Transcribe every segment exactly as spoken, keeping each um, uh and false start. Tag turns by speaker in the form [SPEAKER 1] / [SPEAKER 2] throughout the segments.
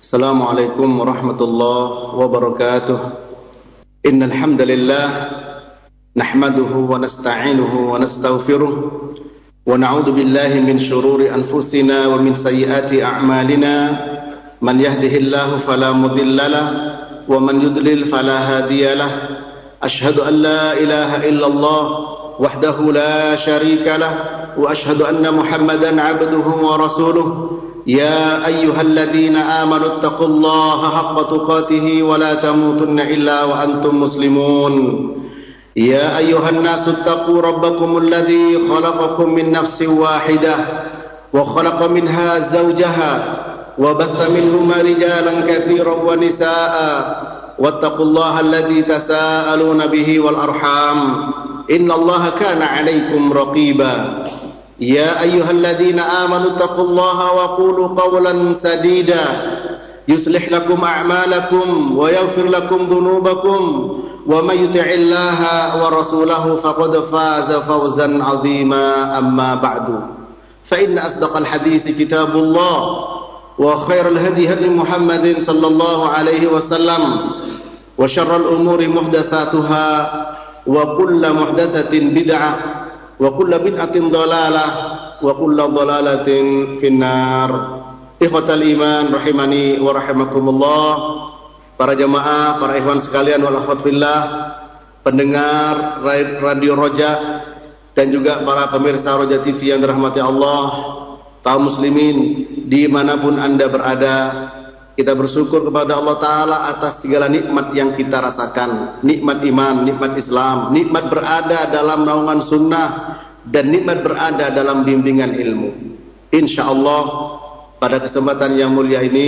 [SPEAKER 1] Assalamualaikum warahmatullahi wabarakatuh. Innal hamdalillah nahmaduhu wa nasta'inuhu wa nastaghfiruh wa na'udzu billahi min shururi anfusina wa min sayyiati a'malina. Man yahdihillahu fala mudhillalah wa man yudlil fala hadiyalah. Ashhadu an la ilaha illallah wahdahu la syarika lah wa ashhadu anna Muhammadan 'abduhu wa rasuluh. يا أيها الذين آمنوا اتقوا الله حق تقاته ولا تموتن إلا وأنتم مسلمون. يا أيها الناس اتقوا ربكم الذي خلقكم من نفس واحدة وخلق منها زوجها وبث منهما رجالا كثيرا ونساء واتقوا الله الذي تساءلون به والأرحام إن الله كان عليكم رقيبا. يا أيها الذين آمنوا اتقوا الله وقولوا قولا سديدا يصلح لكم أعمالكم ويغفر لكم ذنوبكم ومن يطع الله ورسوله فقد فاز فوزا عظيما. أما بعد فإن أصدق الحديث كتاب الله وخير الهدي هدي محمد صلى الله عليه وسلم وشر الأمور محدثاتها وكل محدثة بدعة wa kullu bid'atin dhalalah wa kullu dhalalatin finnar. Ikhwatal iman rahimani wa rahimakumullah, para jamaah, para ikhwan sekalian wal akhwat fillah, pendengar Radio Roja dan juga para pemirsa Roja T V yang dirahmati Allah, kaum muslimin dimanapun anda berada, kita bersyukur kepada Allah Ta'ala atas segala nikmat yang kita rasakan. Nikmat iman, nikmat Islam, nikmat berada dalam naungan sunnah, dan nikmat berada dalam bimbingan ilmu. Insya Allah pada kesempatan yang mulia ini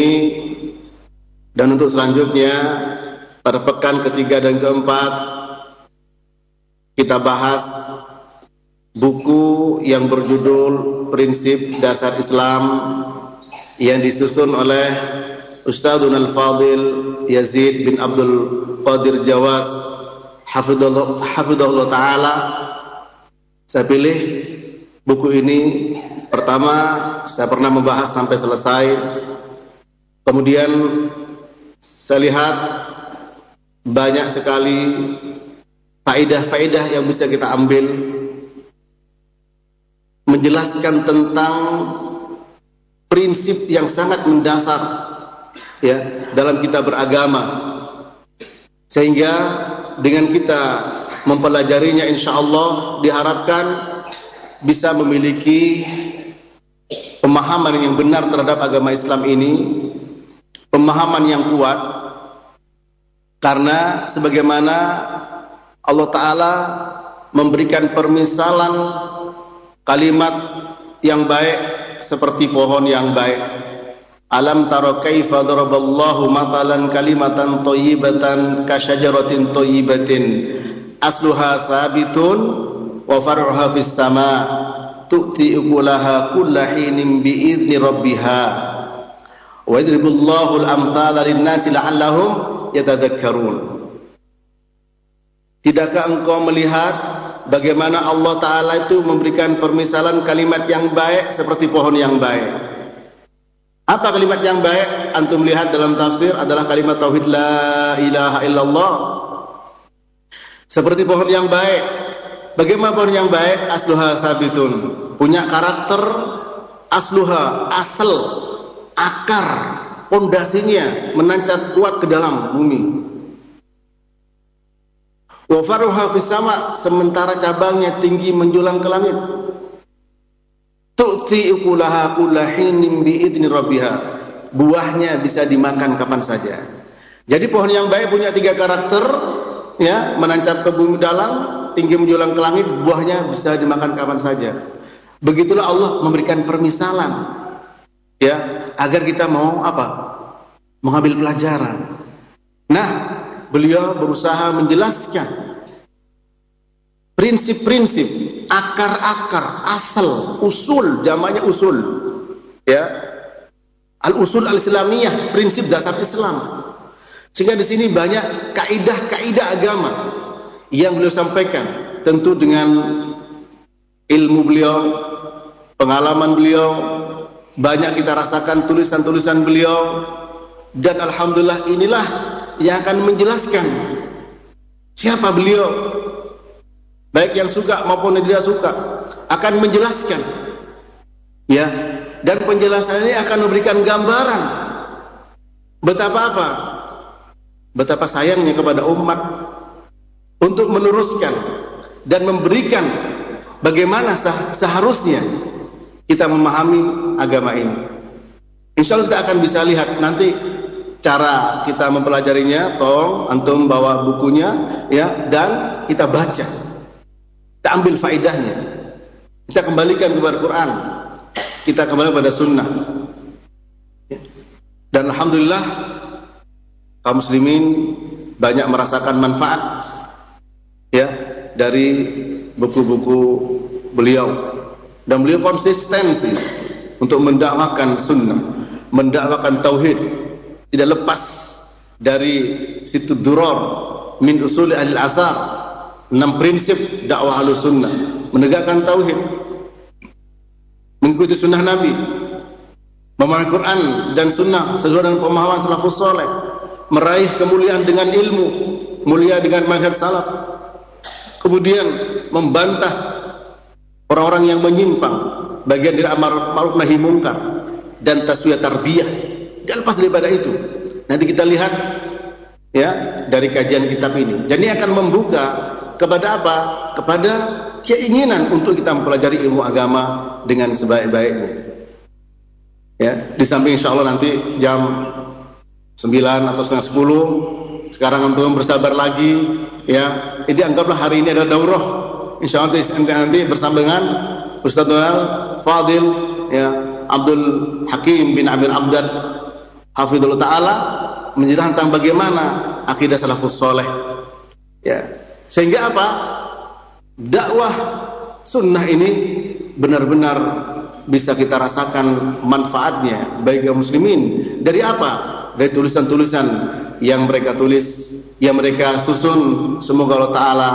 [SPEAKER 1] dan untuk selanjutnya pada pekan ketiga dan keempat, kita bahas buku yang berjudul Prinsip Dasar Islam yang disusun oleh Ustadzun Al-Fadil Yazid bin Abdul Qadir Jawas hafidhullah, hafidhullah ta'ala. Saya pilih buku ini. Pertama, saya pernah membahas sampai selesai. Kemudian saya lihat banyak sekali faedah-faedah yang bisa kita ambil, menjelaskan tentang prinsip yang sangat mendasar ya dalam kita beragama, sehingga dengan kita mempelajarinya insya Allah diharapkan bisa memiliki pemahaman yang benar terhadap agama Islam ini, pemahaman yang kuat, karena sebagaimana Allah Ta'ala memberikan permisalan kalimat yang baik seperti pohon yang baik. Alam tara kaifa daraballahu mathalan kalimatan thayyibatan kasyajaratin thayyibatin asluha thabitun wa far'uha fis sama' tu'ti ukulaha kulla hinin bi'izni rabbiha wa yadribullahu al-amthala lin-nasi la'allahum yatadhakkarun. Tidakkah engkau melihat bagaimana Allah Ta'ala itu memberikan permisalan kalimat yang baik seperti pohon yang baik? Apa kalimat yang baik? Antum lihat dalam tafsir adalah kalimat tauhid la ilaha illallah. Seperti pohon yang baik. Bagaimana pohon yang baik? Asluha sabitun. Punya karakter asluha, asal, akar, pondasinya menancap kuat ke dalam bumi. Wa faruha fis sama, sementara cabangnya tinggi menjulang ke langit. Tu'ti ukulaha kullahinin bi'idni rabbiha. Buahnya bisa dimakan kapan saja. Jadi pohon yang baik punya tiga karakter, ya, menancap ke bumi dalam, tinggi menjulang ke langit, buahnya bisa dimakan kapan saja. Begitulah Allah memberikan permisalan, ya, agar kita mau apa? Mengambil pelajaran. Nah, beliau berusaha menjelaskan prinsip-prinsip, akar-akar, asal, usul, jamaknya usul, ya, al-usul al-islamiyah, prinsip dasar Islam. Sehingga di sini banyak kaidah-kaidah agama yang beliau sampaikan, tentu dengan ilmu beliau, pengalaman beliau, banyak kita rasakan tulisan-tulisan beliau, Dan alhamdulillah inilah yang akan menjelaskan siapa beliau, baik yang suka maupun yang tidak suka, akan menjelaskan, ya. Dan penjelasan ini akan memberikan gambaran betapa apa, betapa sayangnya kepada umat untuk meneruskan dan memberikan bagaimana seharusnya kita memahami agama ini. Insya Allah kita akan bisa lihat nanti cara kita mempelajarinya. Tolong antum bawa bukunya, ya, dan kita baca, kita ambil faedahnya, kita kembalikan kepada Quran, kita kembali kepada Sunnah. Dan alhamdulillah kaum muslimin banyak merasakan manfaat, ya, dari buku-buku beliau. Dan beliau konsisten sih untuk mendakwakan sunnah, mendakwakan tauhid, tidak lepas dari situ duror min usul ahli al-athar, enam prinsip dakwah ahlu sunnah: menegakkan tauhid, mengikuti sunnah Nabi, memahami Quran dan sunnah sesuai dengan pemahaman salafus saleh, meraih kemuliaan dengan ilmu, mulia dengan manhaj salaf, kemudian membantah orang-orang yang menyimpang, bagian dari amar ma'ruf nahi munkar, dan taswiyah tarbiyah. Dan lepas daripada itu, nanti kita lihat, ya, dari kajian kitab ini. Jadi akan membuka kepada apa? Kepada keinginan untuk kita mempelajari ilmu agama dengan sebaik-baiknya. Ya, di samping insya Allah nanti jam sembilan atau setengah sepuluh, sekarang untuk bersabar lagi, ya. Jadi anggaplah hari ini adalah daurah. Insya Allah nanti, nanti bersama dengan Ustaz Fadil, ya, Abdul Hakim bin Abdul Abdad Hafidhullah Ta'ala, menjelaskan tentang bagaimana akidah salafus soleh, ya. Sehingga apa? Dakwah sunnah ini benar-benar bisa kita rasakan manfaatnya bagi kaum muslimin. Dari apa? Dari tulisan-tulisan yang mereka tulis, yang mereka susun. Semoga Allah Ta'ala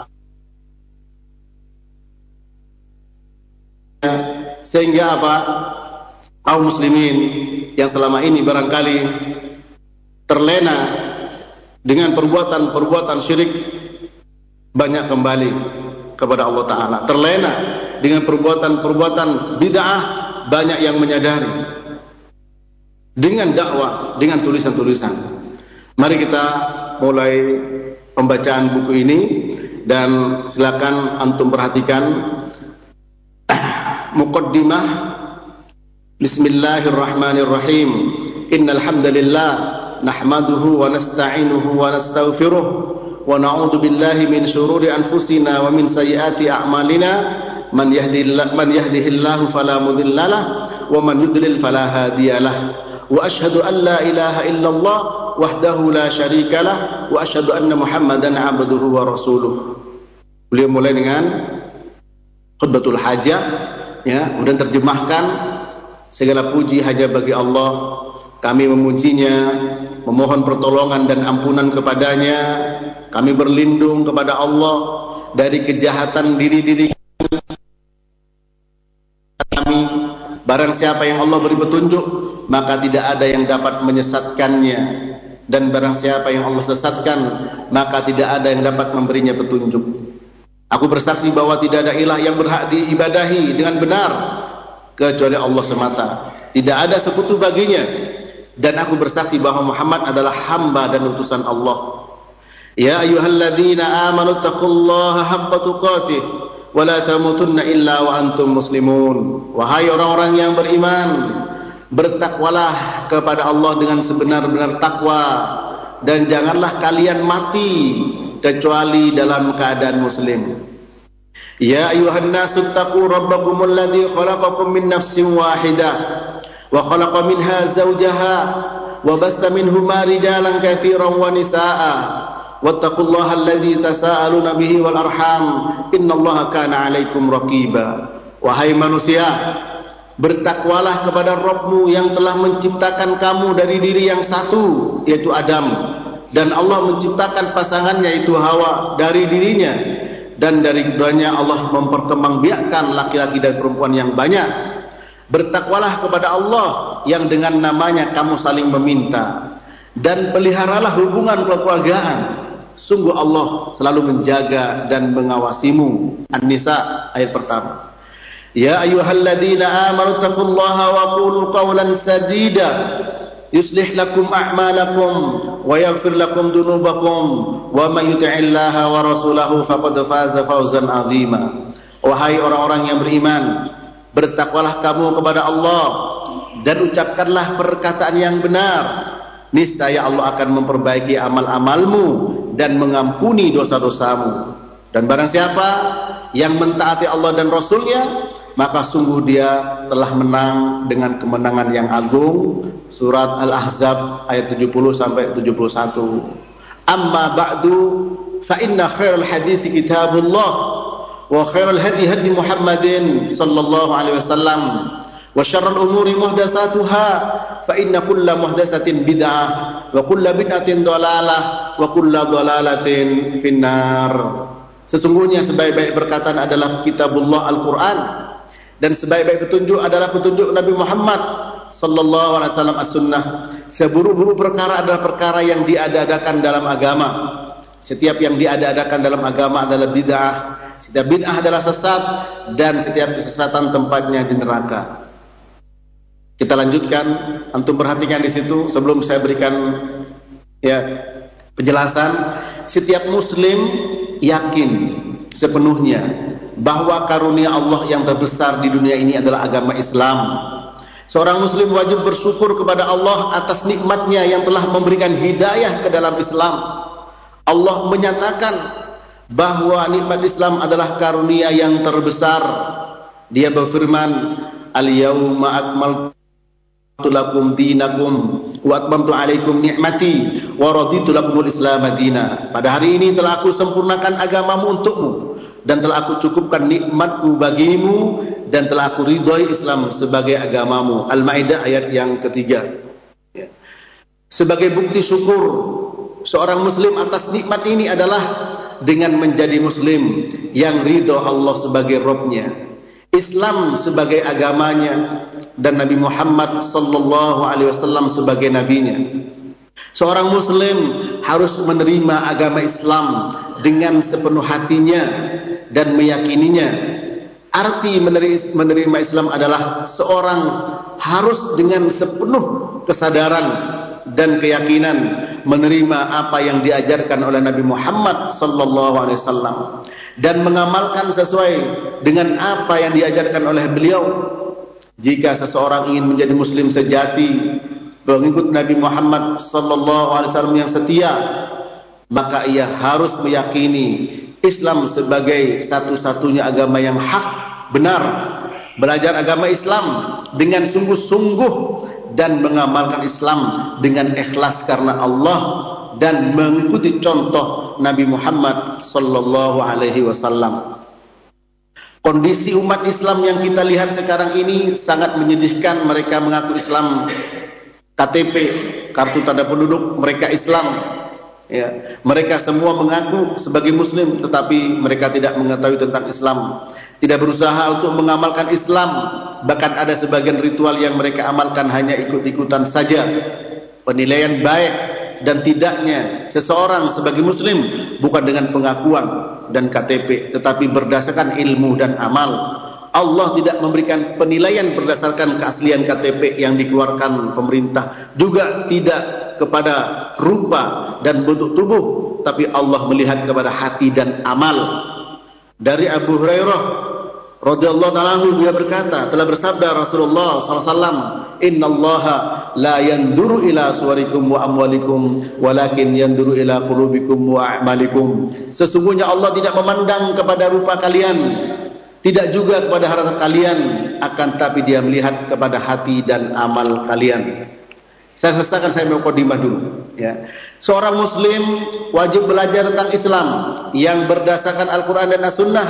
[SPEAKER 1] sehingga apa? Kaum muslimin yang selama ini barangkali terlena dengan perbuatan-perbuatan syirik banyak kembali kepada Allah Ta'ala. Terlena dengan perbuatan-perbuatan bid'ah banyak yang menyadari dengan dakwah, dengan tulisan-tulisan. Mari kita mulai pembacaan buku ini, dan silakan antum perhatikan muqaddimah. Bismillahirrahmanirrahim. Innal hamdalillah nahmaduhu wa nasta'inuhu wa nastaghfiruh wa na'udzu billahi min shururi anfusina wa min sayyiati a'malina. Man yahdihillahu man yahdihillahu fala mudhillalah wa man yudlil fala hadiyalah. Wa asyhadu an la ilaha illallah wahdahu la syarikalah wa asyhadu anna Muhammadan 'abduhu wa rasuluh. Beliau mulai dengan khutbatul hajah, ya, kemudian terjemahkan: segala puji hanya bagi Allah, kami memujinya, memohon pertolongan dan ampunan kepadanya, kami berlindung kepada Allah dari kejahatan diri-diri kami. Barang siapa yang Allah beri petunjuk, maka tidak ada yang dapat menyesatkannya, dan barang siapa yang Allah sesatkan, maka tidak ada yang dapat memberinya petunjuk. Aku bersaksi bahwa tidak ada ilah yang berhak diibadahi dengan benar kecuali Allah semata. Tidak ada sekutu baginya. Dan aku bersaksi bahwa Muhammad adalah hamba dan utusan Allah. Ya ayyuhalladzina amanu taqullaha haqqa tuqatih wa la tamutunna illa wa antum muslimun. Wahai orang-orang yang beriman, bertakwalah kepada Allah dengan sebenar-benar takwa, dan janganlah kalian mati kecuali dalam keadaan muslim. Ya ayuhan nasu taqu rabbakumul ladzi khalaqakum min nafsin wahidah wa khalaqa minha zawjaha wa batha minhuma rijalan katsiran wa nisaa'a wattaqullaha alladzi tasaaluna bihi wal arham innallaha kana 'alaikum raqiba. Wahai manusia, bertakwalah kepada Rabbmu yang telah menciptakan kamu dari diri yang satu, yaitu Adam, dan Allah menciptakan pasangannya, yaitu Hawa, dari dirinya, dan dari keduanya Allah memperkembangbiakkan laki-laki dan perempuan yang banyak. Bertakwalah kepada Allah yang dengan namanya kamu saling meminta, dan peliharalah hubungan kekeluargaan. Sungguh Allah selalu menjaga dan mengawasimu. An-Nisa ayat pertama. Ya ayyuhalladzina amanu taqullaha wa qulu qawlan sadida yuslih lakum a'malakum wa yaghfir lakum dunubakum wa may yuti'illaha wa rasulahu faqad faza fawzan 'azima. Wahai orang-orang yang beriman, bertakwalah kamu kepada Allah dan ucapkanlah perkataan yang benar. Niscaya Allah akan memperbaiki amal-amalmu dan mengampuni dosa-dosamu. Dan barang siapa yang mentaati Allah dan Rasulnya, maka sungguh dia telah menang dengan kemenangan yang agung. Surat Al-Ahzab ayat tujuh puluh sampai tujuh puluh satu. Amma ba'du fa inna khairal hadits kitabullah wa khairal hadi hadi Muhammadin sallallahu alaihi wasallam wa syarrul umuri muhdatsatuha fa inna kulla muhdatsatin bid'ah wa kulla bid'atin dhalalah wa kulla dhalalatin finnar. Sesungguhnya sebaik-baik perkataan adalah kitabullah Al-Qur'an, dan sebaik-baik petunjuk adalah petunjuk Nabi Muhammad sallallahu alaihi wasallam as-sunnah. Seburuk-buruk perkara adalah perkara yang diada-adakan dalam agama. Setiap yang diada-adakan dalam agama adalah bid'ah. Setiap bid'ah adalah sesat, dan setiap kesesatan tempatnya di neraka. Kita lanjutkan, antum perhatikan di situ sebelum saya berikan ya penjelasan. Setiap muslim yakin sepenuhnya bahwa karunia Allah yang terbesar di dunia ini adalah agama Islam. Seorang muslim wajib bersyukur kepada Allah atas nikmatnya yang telah memberikan hidayah ke dalam Islam. Allah menyatakan bahwa nikmat Islam adalah karunia yang terbesar. Dia berfirman, al-yawma akmaltu lakum dinakum wa atmamtu alaikum ni'mati wa raditu lakumul islam madina. Pada hari ini telah aku sempurnakan agamamu untukmu, dan telah aku cukupkan nikmatku bagimu, dan telah aku ridhoi Islam sebagai agamamu. Al-Maidah ayat yang ketiga. Sebagai bukti syukur seorang muslim atas nikmat ini adalah dengan menjadi muslim yang ridho Allah sebagai Rabbnya, Islam sebagai agamanya, dan Nabi Muhammad sallallahu alaihi wasallam sebagai nabinya. Seorang muslim harus menerima agama Islam dengan sepenuh hatinya dan meyakininya. Arti menerima Islam adalah seorang harus dengan sepenuh kesadaran dan keyakinan menerima apa yang diajarkan oleh Nabi Muhammad sallallahu alaihi wasallam dan mengamalkan sesuai dengan apa yang diajarkan oleh beliau. Jika seseorang ingin menjadi muslim sejati, pengikut Nabi Muhammad sallallahu alaihi wasallam yang setia, maka ia harus meyakini Islam sebagai satu-satunya agama yang hak, benar. Belajar agama Islam dengan sungguh-sungguh dan mengamalkan Islam dengan ikhlas karena Allah, dan mengikuti contoh Nabi Muhammad sallallahu alaihi wasallam. Kondisi umat Islam yang kita lihat sekarang ini sangat menyedihkan. Mereka mengaku Islam, K T P, kartu tanda penduduk mereka Islam, ya. Mereka semua mengaku sebagai muslim, tetapi mereka tidak mengetahui tentang Islam, tidak berusaha untuk mengamalkan Islam. Bahkan ada sebagian ritual yang mereka amalkan hanya ikut-ikutan saja. Penilaian baik dan tidaknya seseorang sebagai muslim bukan dengan pengakuan dan K T P, tetapi berdasarkan ilmu dan amal. Allah tidak memberikan penilaian berdasarkan keaslian K T P yang dikeluarkan pemerintah, juga tidak kepada rupa dan bentuk tubuh, tapi Allah melihat kepada hati dan amal. Dari Abu Hurairah radhiyallahu ta'ala anhu, dia berkata, telah bersabda Rasulullah sallallahu alaihi wasallam, innallaha la yanduru ila suwarikum wa amwalikum walakin yanduru ila qulubikum wa a'malikum. Sesungguhnya Allah tidak memandang kepada rupa kalian, tidak juga kepada harta kalian, akan tapi Dia melihat kepada hati dan amal kalian. Saya selesaikan, saya mau mukadimah dulu, ya. Seorang muslim wajib belajar tentang Islam yang berdasarkan Al-Qur'an dan As-Sunnah,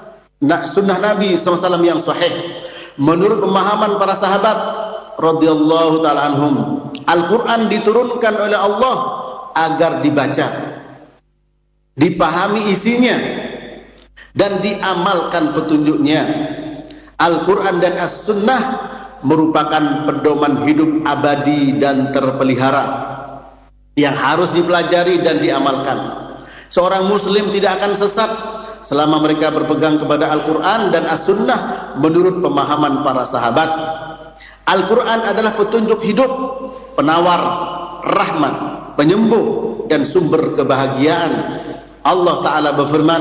[SPEAKER 1] sunnah Nabi sallallahu alaihi wasallam yang sahih menurut pemahaman para sahabat radhiyallahu ta'ala anhum. Al-Quran diturunkan oleh Allah agar dibaca, dipahami isinya, dan diamalkan petunjuknya. Al-Quran dan As-Sunnah merupakan pedoman hidup abadi dan terpelihara. yang harus dipelajari dan diamalkan. Seorang muslim tidak akan sesat selama mereka berpegang kepada Al-Quran dan As-Sunnah menurut pemahaman para sahabat. Al-Quran adalah petunjuk hidup, penawar rahmat, penyembuh dan sumber kebahagiaan. Allah Ta'ala berfirman,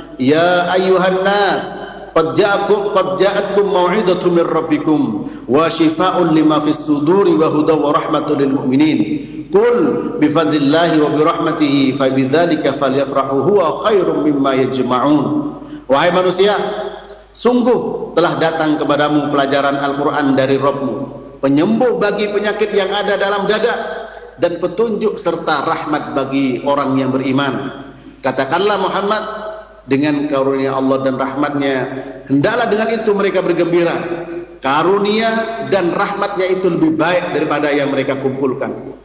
[SPEAKER 1] Ya ayyuhan nas, qad ja'akum qad ja'atkum mau'izatun min rabbikum wa shifaa'un lima fis suduri wa hudaw wa rahmatun lil mu'minin. Qul bi fadlillahi wa bi rahmatihi fa bidzalika falyafrahu huwa khairum mimma yajma'un. Wahai manusia, sungguh telah datang kepadamu pelajaran Al-Quran dari Rabbmu, penyembuh bagi penyakit yang ada dalam dada dan petunjuk serta rahmat bagi orang yang beriman. Katakanlah Muhammad, dengan karunia Allah dan rahmatnya hendaklah dengan itu mereka bergembira. Karunia dan rahmatnya itu lebih baik daripada yang mereka kumpulkan.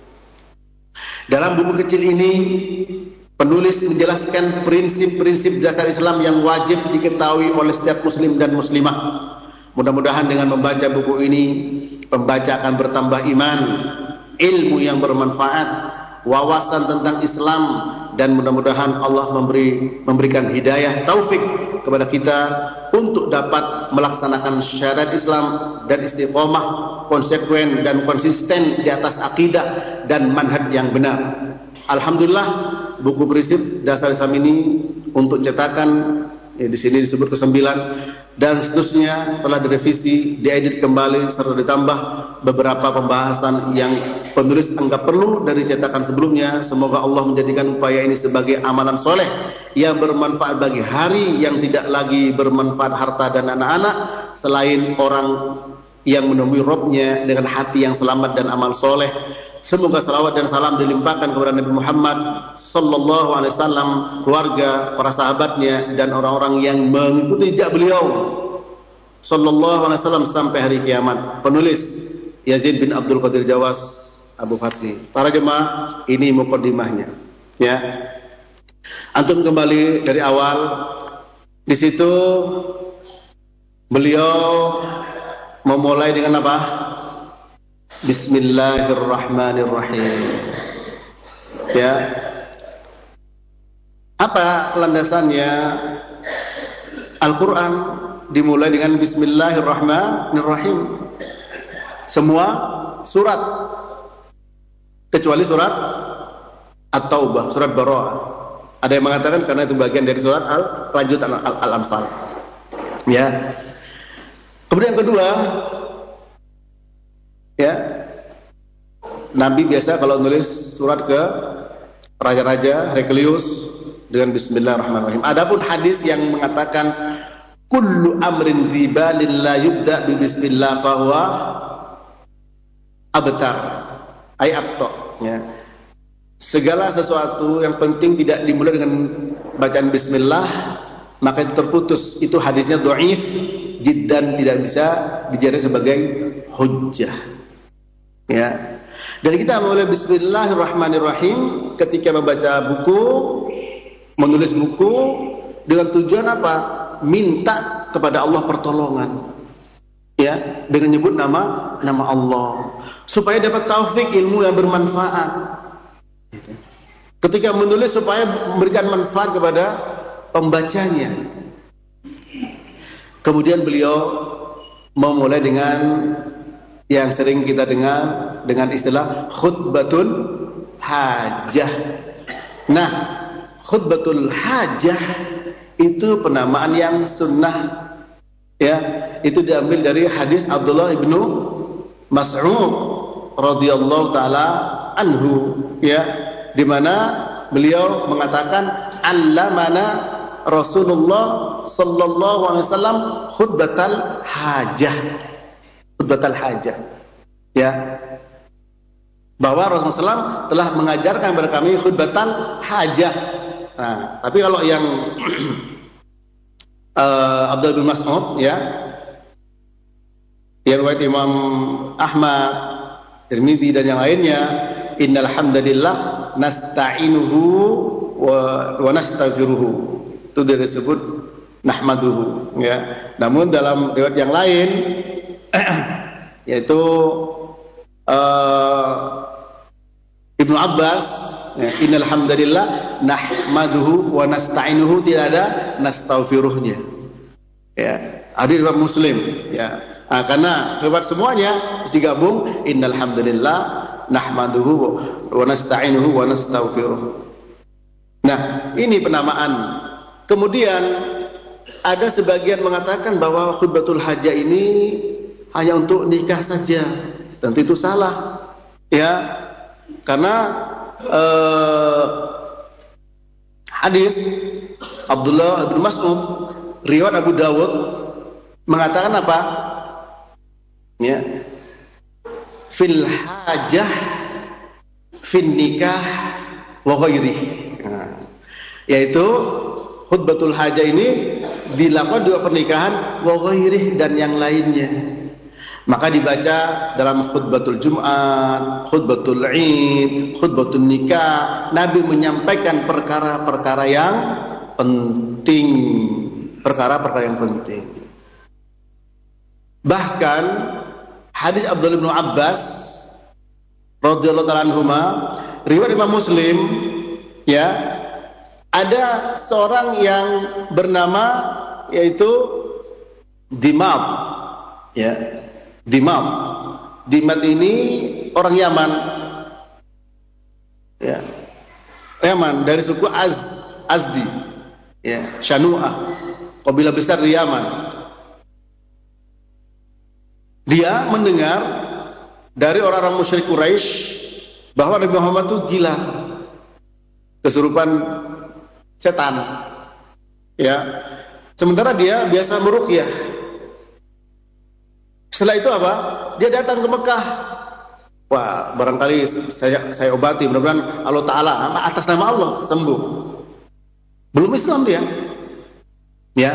[SPEAKER 1] Dalam buku kecil ini penulis menjelaskan prinsip-prinsip dasar Islam yang wajib diketahui oleh setiap muslim dan muslimah. Mudah-mudahan dengan membaca buku ini pembaca akan bertambah iman, ilmu yang bermanfaat, wawasan tentang Islam, dan mudah-mudahan Allah memberi memberikan hidayah taufik kepada kita untuk dapat melaksanakan syariat Islam dan istiqomah, konsekuen dan konsisten di atas akidah dan manhaj yang benar. Alhamdulillah, buku prinsip dasar Islam ini untuk cetakan, ya, di sini disebut kesembilan dan seterusnya telah direvisi, diedit kembali serta ditambah beberapa pembahasan yang penulis anggap perlu dari cetakan sebelumnya. Semoga Allah menjadikan upaya ini sebagai amalan soleh yang bermanfaat bagi hari yang tidak lagi bermanfaat harta dan anak-anak, selain orang yang menemui Rabbnya dengan hati yang selamat dan amal soleh. Semoga salawat dan salam dilimpahkan kepada Nabi Muhammad sallallahu alaihi wasallam, keluarga, para sahabatnya dan orang-orang yang mengikuti jejak beliau sallallahu alaihi wasallam sampai hari kiamat. Penulis Yazid bin Abdul Qadir Jawas, Abu Fatsi. Para jemaah, ini mukadimahnya, ya. Antum kembali dari awal. Di situ beliau memulai dengan apa? Bismillahirrahmanirrahim. Ya. Apa landasannya? Al-Quran dimulai dengan Bismillahirrahmanirrahim. Semua surat kecuali surat At-Taubah, surat Bara'ah. Ada yang mengatakan karena itu bagian dari surat Al lanjut Al-Anfal. Ya. Kemudian yang kedua, ya, Nabi biasa kalau nulis surat ke raja-raja, Heraklius, dengan Bismillahirrahmanirrahim. Adapun hadis yang mengatakan kullu amrin dzibalin la yubda bi bismillah fahuwa abtar, ay aqta, ya. Segala sesuatu yang penting tidak dimulai dengan bacaan bismillah, maka itu terputus. Itu hadisnya dhaif jiddan, tidak bisa dijadikan sebagai hujjah. Ya. Dan kita mulai Bismillahirrahmanirrahim ketika membaca buku, menulis buku dengan tujuan apa? Minta kepada Allah pertolongan. Ya, dengan nyebut nama nama Allah supaya dapat taufik ilmu yang bermanfaat. Ketika menulis supaya memberikan manfaat kepada pembacanya. Kemudian beliau memulai dengan yang sering kita dengar dengan istilah khutbatul hajah. Nah, khutbatul hajah itu penamaan yang sunnah, ya. Itu diambil dari hadis Abdullah ibnu Mas'ud radhiyallahu taala anhu, ya, di mana beliau mengatakan allamana Rasulullah sallallahu alaihi wasallam khutbatal hajah. Khutbatal hajah, ya, bahwa Rasulullah shallallahu alaihi wasallam telah mengajarkan kepada kami khutbatal hajah. Nah, tapi kalau yang uh, Abdullah bin Mas'ud, ya, yang riwayat Imam Ahmad, Tirmidzi dan yang lainnya, innal hamdalillah nasta'inuhu wa, wa nastaghfiruhu. Itu disebut nahmaduhu, ya. Namun dalam riwayat yang lain yaitu uh, Ibnu Abbas, ya, innal hamdalillah nahmaduhu wa nasta'inuhu, tidak ada nastaghfiruhnya. Ya, hadis riwayat Muslim, ya. Nah, karena riwayat semuanya digabung, innal hamdalillah nahmaduhu wa nasta'inuhu wa nastaghfiruh. Nah, ini penamaan. Kemudian ada sebagian mengatakan bahwa khutbatul hajah ini hanya untuk nikah saja, dan itu salah, ya, karena eh, hadis Abdullah bin Mas'ud riwayat Abu Dawud mengatakan apa? Ya, fil hajah, fin nikah wa ghairih. Nah, yaitu khutbatul hajah ini dilakukan juga pernikahan wa ghairih, dan yang lainnya. Maka dibaca dalam khutbatul Jumat, khutbatul Id, khutbatul nikah, Nabi menyampaikan perkara-perkara yang penting, perkara-perkara yang penting. Bahkan hadis Abdullah bin Abbas radhiyallahu ta'ala anhuma, riwayat Imam Muslim, ya, ada seorang yang bernama yaitu Dimab, ya. Dimab. Dimab ini orang Yaman, ya, Yaman dari suku Az, Azdi, ya, Shanu'ah, kabilah besar di Yaman. Dia mendengar dari orang-orang musyrik Quraisy bahwa Nabi Muhammad itu gila, kesurupan setan, ya. Sementara dia biasa meruqyah. Setelah itu apa? Dia datang ke Mekah. Wah, barangkali saya saya obati, mudah-mudahan Allah Ta'ala atas nama Allah sembuh. Belum Islam dia, ya.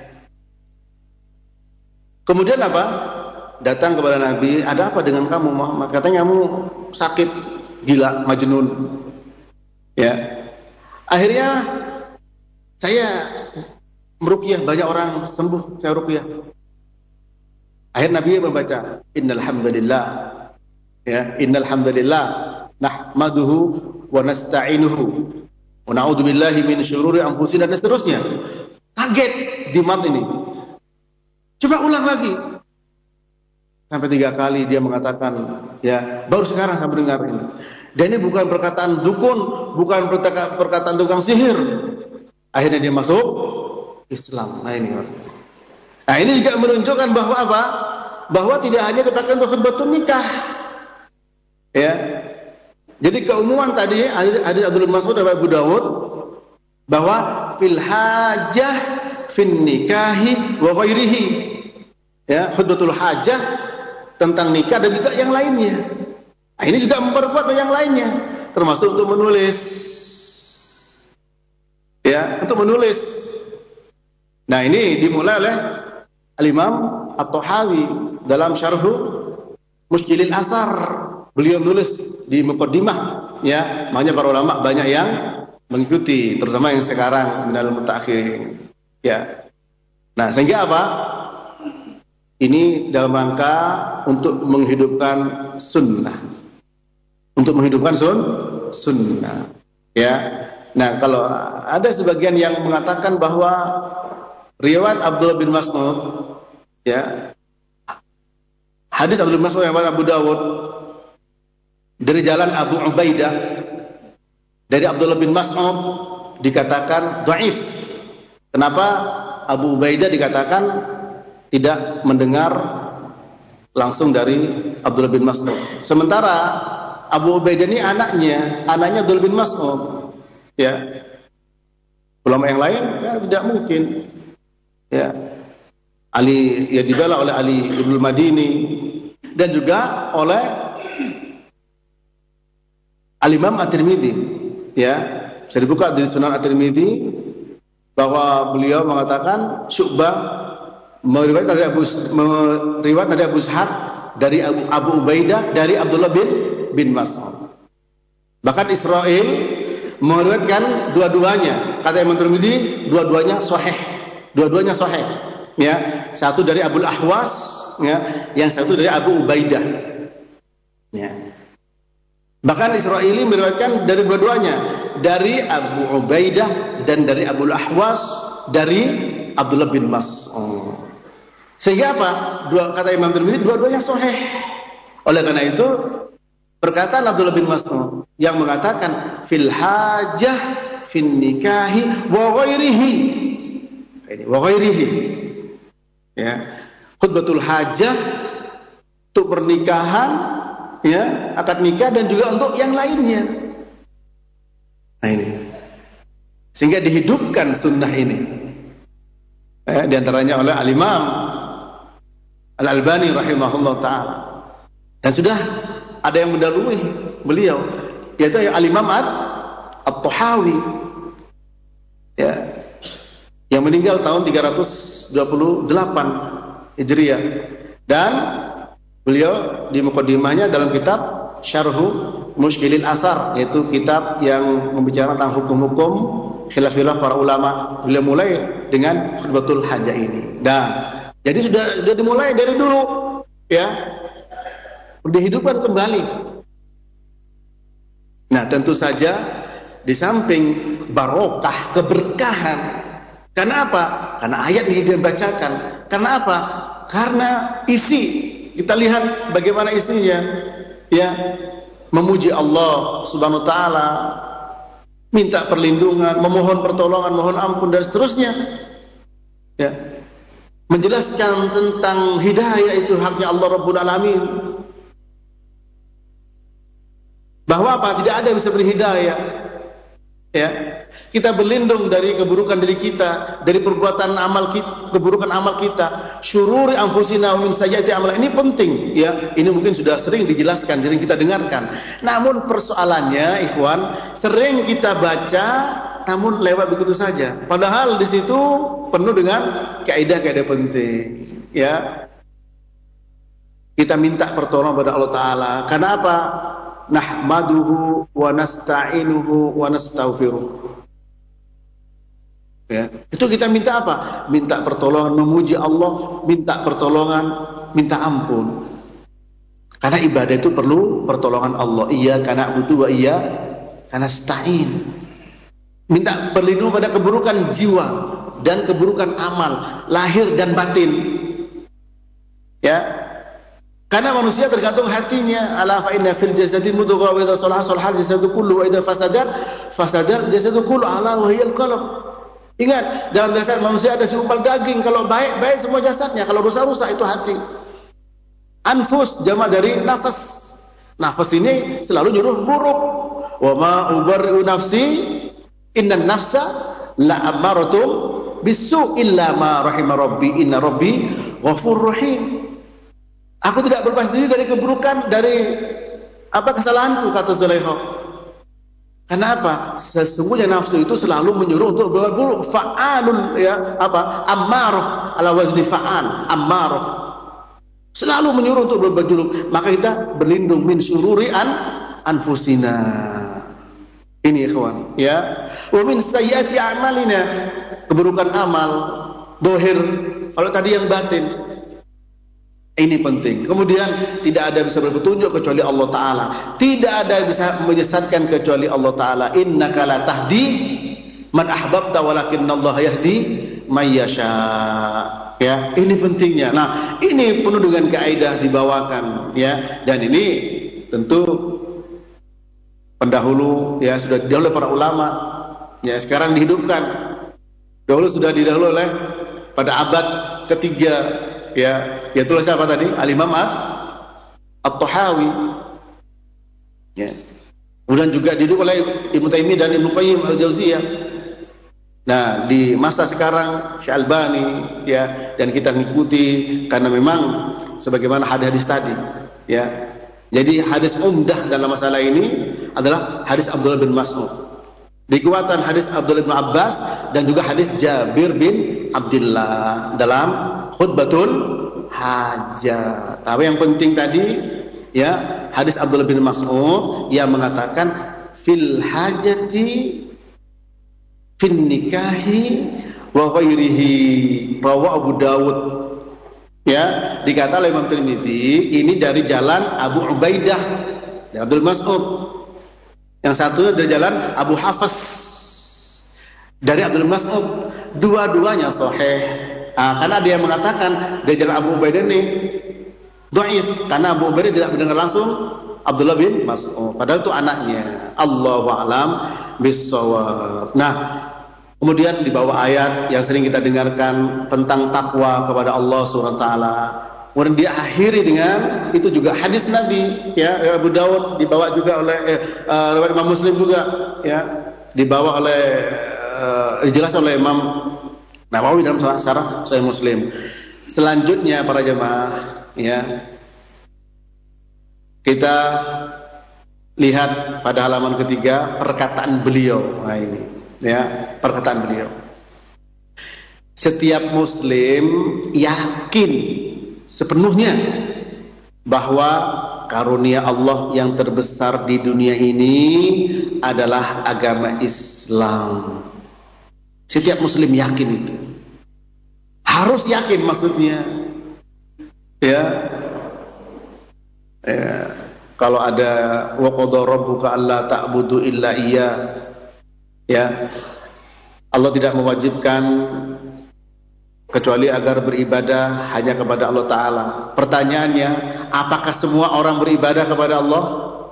[SPEAKER 1] Kemudian apa? Datang kepada Nabi, ada apa dengan kamu Muhammad? Katanya kamu sakit, gila, majnun, ya. Akhirnya saya meruqyah, banyak orang sembuh, saya ruqyah. Akhirnya Nabi membaca innal hamdalillah, ya, innal hamdalillah nahmaduhu wa nasta'inuhu wa na'udzu billahi min syururi anfusina, dan seterusnya. Kaget Dimab ini. Coba ulang lagi. Sampai tiga kali dia mengatakan, ya, baru sekarang saya mendengar ini. Dan ini bukan perkataan dukun, bukan perkataan tukang sihir. Akhirnya dia masuk Islam. Nah ini, nah ini juga menunjukkan bahwa apa? Bahwa tidak hanya dipakai untuk khutbatul nikah, ya. Jadi keumuman tadi hadis Abdul Mas'ud dan Abu Dawud bahwa fil hajah, fin nikahi wa ghairihi, ya, khutbatul hajah tentang nikah dan juga yang lainnya. Nah, ini juga memperkuat yang lainnya, termasuk untuk menulis, ya, untuk menulis. Nah ini dimulai oleh Al-Imam At-Tahawi dalam Syarhu Mushkilil Athar. Beliau menulis di muqaddimah, ya, makanya para ulama banyak yang mengikuti, terutama yang sekarang minal mutaakhirin, ya. Nah, sehingga apa? Ini dalam rangka untuk menghidupkan sunnah, untuk menghidupkan sun sunnah, ya. Nah, kalau ada sebagian yang mengatakan bahwa riwayat Abdullah bin Mas'ud, ya, hadis Abdullah bin Mas'ud yang pada Abu Dawud dari jalan Abu Ubaidah dari Abdullah bin Mas'ud dikatakan dhaif. Kenapa Abu Ubaidah dikatakan tidak mendengar langsung dari Abdullah bin Mas'ud? Sementara Abu Ubaidah ini anaknya, anaknya Abdullah bin Mas'ud, ya. Ulama yang lain, ya, tidak mungkin, ya. Ali, ya, dibela oleh Ali Ibnu Madini dan juga oleh Al-Imam At-Tirmidzi, ya. Bisa dibuka di Sunan At-Tirmidzi bahwa beliau mengatakan Syu'bah meriwayat dari Abu meriwayat dari Abu Ishaq dari Abu, Abu Ubaidah dari Abdullah bin bin Mas'ud. Bahkan Israel meriwayatkan dua-duanya. Kata Imam Tirmidzi, dua-duanya sahih. Dua-duanya sahih. Ya, satu dari Abu Ahwas, ya, yang satu dari Abu Ubaidah. Ya. Bahkan Israili meriwayatkan dari dua-duanya, dari Abu Ubaidah dan dari Abu Ahwas, dari Abdullah bin Mas'ud. Sehingga apa? Dua kata Imam Tirmidzi, dua-duanya sahih. Oleh karena itu, perkataan Abdullah bin Mas'ud yang mengatakan fil hajah, fin nikahi, wa ghairihi. Ini wa ghairihi. Ya. Khutbatul hajah untuk pernikahan, ya, akad nikah dan juga untuk yang lainnya. Nah ini. Sehingga dihidupkan sunnah ini. Eh, di antaranya oleh Al-Imam Al-Albani rahimahullah ta'ala. Dan sudah ada yang mendahului beliau, yaitu Al-Imam At-Tahawi, ya, yang meninggal tahun tiga ratus dua puluh delapan Hijriah. Dan beliau di muqaddimahnya dalam kitab Syarhu Mushkilil Athar, yaitu kitab yang membicarakan tentang hukum-hukum khilaf-khilaf para ulama. Beliau mulai dengan khutbatul hajah ini. Dan jadi sudah sudah dimulai dari dulu, ya, dihidupkan kembali. Nah, tentu saja di samping barokah, keberkahan. Karena apa? Karena ayat ini dibacakan. Karena apa? Karena isi, kita lihat bagaimana isinya, ya, memuji Allah Subhanahu wa taala, minta perlindungan, memohon pertolongan, mohon ampun dan seterusnya. Ya. Menjelaskan tentang hidayah itu haknya Allah Rabbul Alamin. Bahwa apa? Tidak ada yang bisa beri hidayah. Ya. Kita berlindung dari keburukan diri kita, dari perbuatan amal kita, keburukan amal kita, syururi anfusina wa min sayyiati amal. Ini penting, ya. Ini mungkin sudah sering dijelaskan, sering kita dengarkan. Namun persoalannya, ikhwan, sering kita baca namun lewat begitu saja. Padahal di situ penuh dengan kaidah-kaidah penting, ya. Kita minta pertolongan pada Allah Ta'ala. Karena apa? Nahmaduhu wa nasta'inuhu wa nastaghfiruh. Ya. Itu kita minta apa? Minta pertolongan, memuji Allah, minta pertolongan, minta ampun. Karena ibadah itu perlu pertolongan Allah. Iyyaka na'budu wa iyyaka nasta'in. Minta perlindungan pada keburukan jiwa dan keburukan amal, lahir dan batin. Ya. Karena manusia tergantung hatinya. Ala fa inna fil jasadi mudghah wa idza salaha salaha jasadu kullu wa idza fasadat fasadal jasadu kullu ala wa hiyal qalb. Ingat, dalam jasad manusia ada segumpal daging. Kalau baik, baik semua jasadnya. Kalau rusak-rusak itu hati. Anfus, jama dari nafas. Nafas ini selalu nyuruh buruk. Wa ma ubarri'u nafsi innan nafsa la'amaratum bisu illa ma rahimah rabbi inna rabbi ghafur rahim. Aku tidak berpaling diri dari keburukan, dari apa kesalahanku, kata Zulaikha. Karena apa? Sesungguhnya nafsu itu selalu menyuruh untuk berbuat buruk. Fa'alun, ya, apa? Ammarah ala wazni fa'al, ammarah. Selalu menyuruh untuk berbuat buruk. Maka kita berlindung min syururi an anfusina. Ini ikhwan, ya. Wa min sayyiati a'malina, keburukan amal dohir. Kalau tadi yang batin. Ini penting. Kemudian tidak ada yang bisa berpetunjuk kecuali Allah Ta'ala. Tidak ada yang bisa menyesatkan kecuali Allah Ta'ala. Innaka la tahdi man ahbabta walakinnallaha yahdi may yasha. Ya, ini pentingnya. Nah, ini penuh dengan kaidah dibawakan, ya. Dan ini tentu pendahulu, ya, sudah didahului para ulama. Ya, sekarang dihidupkan. Dahulu sudah didahului oleh pada abad ketiga. Ya, ya tulis siapa tadi? Al-Imam At-Tahawi. Ya. Kemudian juga didukung oleh Ibnu Taimiyah dan Ibnu Qayyim Al-Jauziyah. Nah, di masa sekarang Syekh Albani, ya, dan kita ngikuti karena memang sebagaimana hadis-hadis tadi, ya. Jadi hadis umdah dalam masalah ini adalah hadis Abdullah bin Mas'ud. Dikuatkan hadis Abdullah bin Abbas dan juga hadis Jabir bin Abdullah dalam khutbatul hajah. Tapi yang penting tadi, ya, hadis Abdullah bin Mas'ud yang mengatakan fil hajati fin nikahi wa ghairihi, rawahu Abu Dawud. Ya, dikata oleh Imam Tirmidzi ini dari jalan Abu Ubaidah dari Abdul Mas'ud. Yang satunya dari jalan Abu Hafs dari Abdul Mas'ud. Dua-duanya sahih. Nah, karena dia mengatakan dari jalan Abu Ubaidah ini dhaif karena Abu Ubaidah tidak mendengar langsung Abdullah bin Mas'ud. Padahal itu anaknya. Allahu a'lam bissawab. Nah, kemudian dibawa ayat yang sering kita dengarkan tentang takwa kepada Allah Subhanahu wa taala. Kemudian dia akhiri dengan itu juga hadis Nabi, ya, Abu Daud dibawa juga oleh eh, uh, Imam Muslim juga, ya, dibawa oleh uh, dijelaskan oleh Imam Nawawi dalam syarah Sahih Muslim. Selanjutnya para jemaah, ya, kita lihat pada halaman ketiga perkataan beliau. Nah ini, ya, perkataan beliau. Setiap Muslim yakin sepenuhnya bahwa karunia Allah yang terbesar di dunia ini adalah agama Islam. Setiap Muslim yakin itu. Harus yakin maksudnya. Ya. Ya. Kalau ada wa qada rabbuka alla ta'budu illa iya. Ya. Allah tidak mewajibkan kecuali agar beribadah hanya kepada Allah Ta'ala. Pertanyaannya, apakah semua orang beribadah kepada Allah?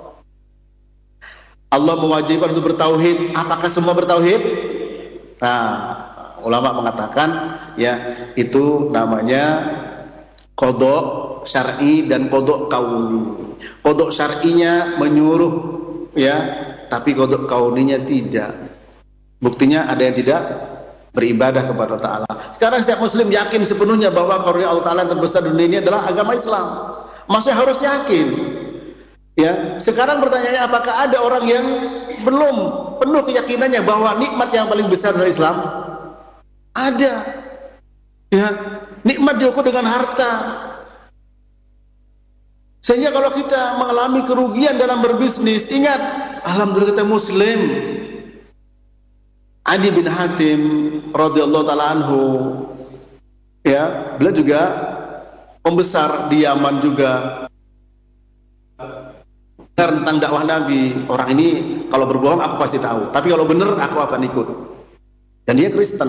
[SPEAKER 1] Allah mewajibkan untuk bertauhid. Apakah semua bertauhid? Nah, ulama mengatakan, ya, itu namanya qada syar'i dan qada kauni. Qada syar'inya menyuruh, ya, tapi qada kauninya tidak. Buktinya ada yang tidak beribadah kepada Allah Ta'ala. Sekarang setiap Muslim yakin sepenuhnya bahwa karunia Allah Ta'ala terbesar di dunia ini adalah agama Islam. Maksudnya harus yakin. Ya. Sekarang pertanyaannya, apakah ada orang yang belum penuh keyakinannya bahwa nikmat yang paling besar dari Islam? Ada. Ya. Nikmat diukur dengan harta. Sehingga kalau kita mengalami kerugian dalam berbisnis, ingat, alhamdulillah kita Muslim. Adi bin Hatim radhiyallahu taala anhu, ya, beliau juga pembesar di Yaman juga. Tentang dakwah Nabi, orang ini kalau berbohong aku pasti tahu, tapi kalau benar aku akan ikut. Dan dia Kristen.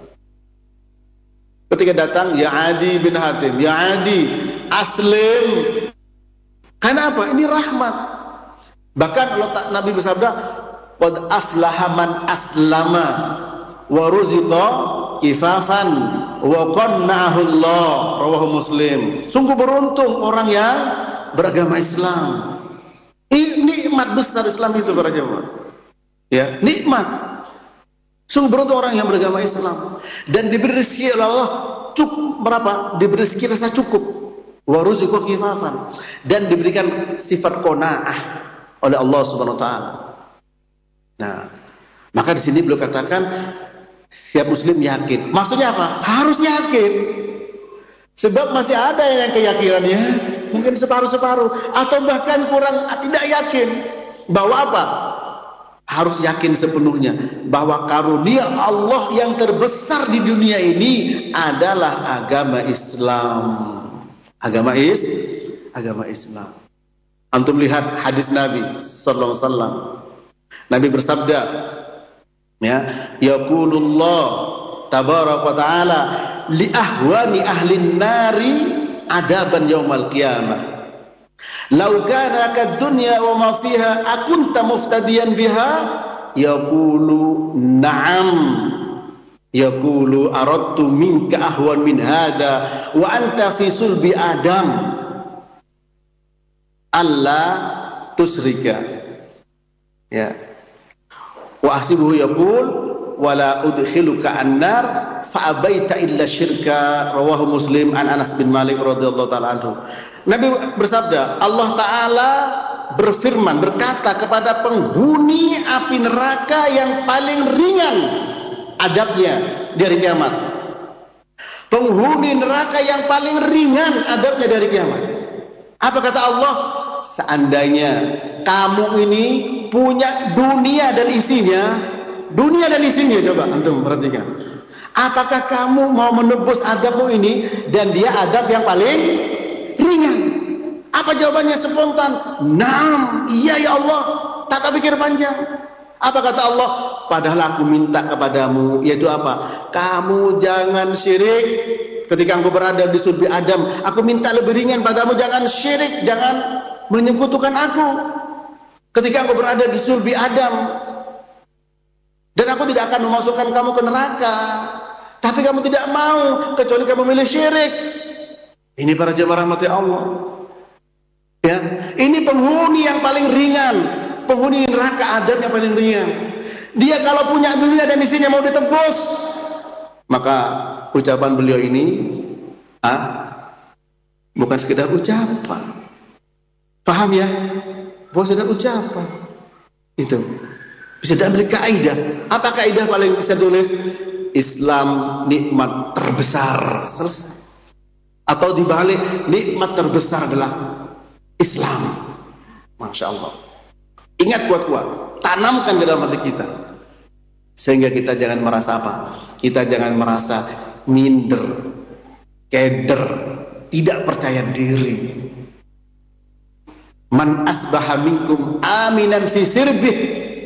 [SPEAKER 1] Ketika datang, ya Adi bin Hatim, ya Adi, aslim. Karena apa? Ini rahmat. Bahkan Allah Nabi bersabda, qad aflaha man aslama wa ruziqa kifafan wa qanna'ahu Allah, rawahu Muslim. Sungguh beruntung orang yang beragama Islam. Ini nikmat besar Islam itu para jemaah. Ya, nikmat. Sungguh beruntung orang yang beragama Islam dan diberi rezeki oleh Allah cukup berapa? Diberi rezeki rasa cukup. Wa ruziqa kifafan, dan diberikan sifat qanaah oleh Allah Subhanahu wa taala. Nah, maka di sini beliau katakan setiap Muslim yakin. Maksudnya apa? Harus yakin. Sebab masih ada yang keyakinannya mungkin separuh-separuh atau bahkan kurang, tidak yakin. Bahwa apa? Harus yakin sepenuhnya bahwa karunia Allah yang terbesar di dunia ini adalah agama Islam. Agama is, agama Islam. Antum lihat hadis Nabi sallallahu alaihi wasallam. Nabi bersabda, ya, yaqulullah tabaraka wa taala li ahwani ahlin nari adaban yaumal qiyamah. Lau kana kad-dunya wa ma fiha akunta muftadiyan biha? Yaqulu na'am. Yaqulu aradtu minka ahwan min hada wa anta fi sulbi Adam. Allah tusrika. Ya. Wa ahsibuhu yaqul wala udkhiluka an-nar fa abaita illa syirka, rawahu Muslim an Anas bin Malik radhiyallahu taala anhu. Nabi bersabda, Allah taala berfirman, berkata kepada penghuni api neraka yang paling ringan adabnya di hari kiamat. Penghuni neraka yang paling ringan adabnya dari kiamat. Apa kata Allah? Seandainya kamu ini punya dunia dan isinya, dunia dan isinya, coba antum perhatikan. Apakah kamu mau menebus adabmu ini dan dia adab yang paling ringan? Apa jawabannya spontan? Naam, iya ya Allah. Tak pikir panjang. Apa kata Allah? Padahal aku minta kepadamu, yaitu apa? Kamu jangan syirik. Ketika engkau berada di sulbi Adam, aku minta lebih ringan padamu, jangan syirik, jangan menyekutukan aku. Ketika engkau berada di sulbi Adam, dan aku tidak akan memasukkan kamu ke neraka, tapi kamu tidak mau, kecuali kamu memilih syirik. Ini para jemaah rahmati Allah. Ya, ini penghuni yang paling ringan, penghuni neraka Adam yang paling ringan. Dia kalau punya dunia dan isinya mau ditebus, maka ucapan beliau ini ah, bukan sekedar ucapan. Paham ya? Bukan sekedar ucapan. Itu bisa diambil kaidah. Apa kaidah paling bisa tulis? Islam nikmat terbesar. Selesai. Atau dibalik, nikmat terbesar adalah Islam. Masya Allah. Ingat kuat-kuat, tanamkan di dalam hati kita, sehingga kita jangan merasa apa? Kita jangan merasa minder, keder, tidak percaya diri. Man asbaha minkum aminan fi sirbih,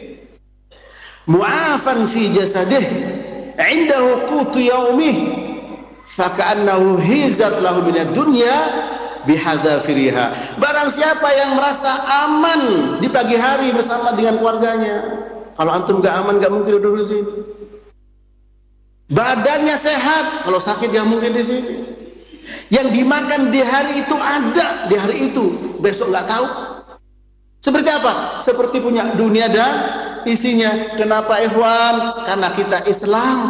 [SPEAKER 1] mu'afan fi jasadih, indahu qutu yaumih, faka'annahu hizat lahu minad dunya bihadzafiriha. Barang siapa yang merasa aman di pagi hari bersama dengan keluarganya. Kalau antum gak aman, gak mungkin duduk di sini. Badannya sehat, kalau sakit gak mungkin di sini. Yang dimakan di hari itu ada di hari itu, besok gak tahu. Seperti apa? Seperti punya dunia dan isinya. Kenapa ikhwan? Karena kita Islam.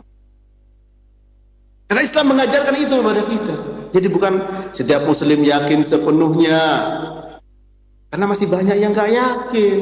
[SPEAKER 1] Karena Islam mengajarkan itu kepada kita. Jadi bukan setiap muslim yakin sepenuhnya. Karena masih banyak yang gak yakin.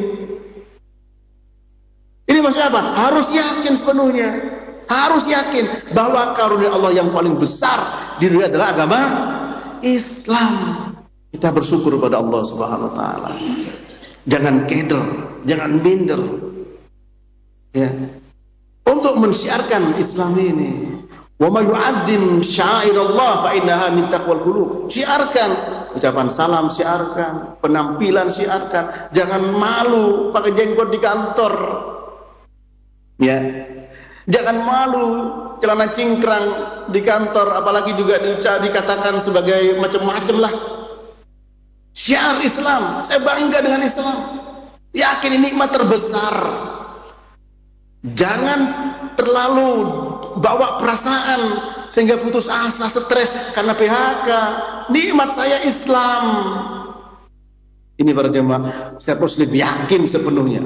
[SPEAKER 1] Ini maksudnya apa? Harus yakin sepenuhnya. Harus yakin bahwa karunia Allah yang paling besar di dunia adalah agama Islam. Kita bersyukur kepada Allah Subhanahu wa taala. Jangan keder, jangan minder. Ya. Untuk mensiarkan Islam ini. Wa may yu'azzim sya'airallah fa innaha min taqwal qulub. Siarkan ucapan salam, siarkan penampilan, siarkan. Jangan malu pakai jenggot di kantor. Ya. Jangan malu celana cingkrang di kantor, apalagi juga dikatakan sebagai macam-macam lah. Syiar Islam, saya bangga dengan Islam. Yakin ini nikmat terbesar. Jangan terlalu bawa perasaan sehingga putus asa, stres karena P H K. Nikmat saya Islam. Ini para jemaah, saya muslim yakin sepenuhnya.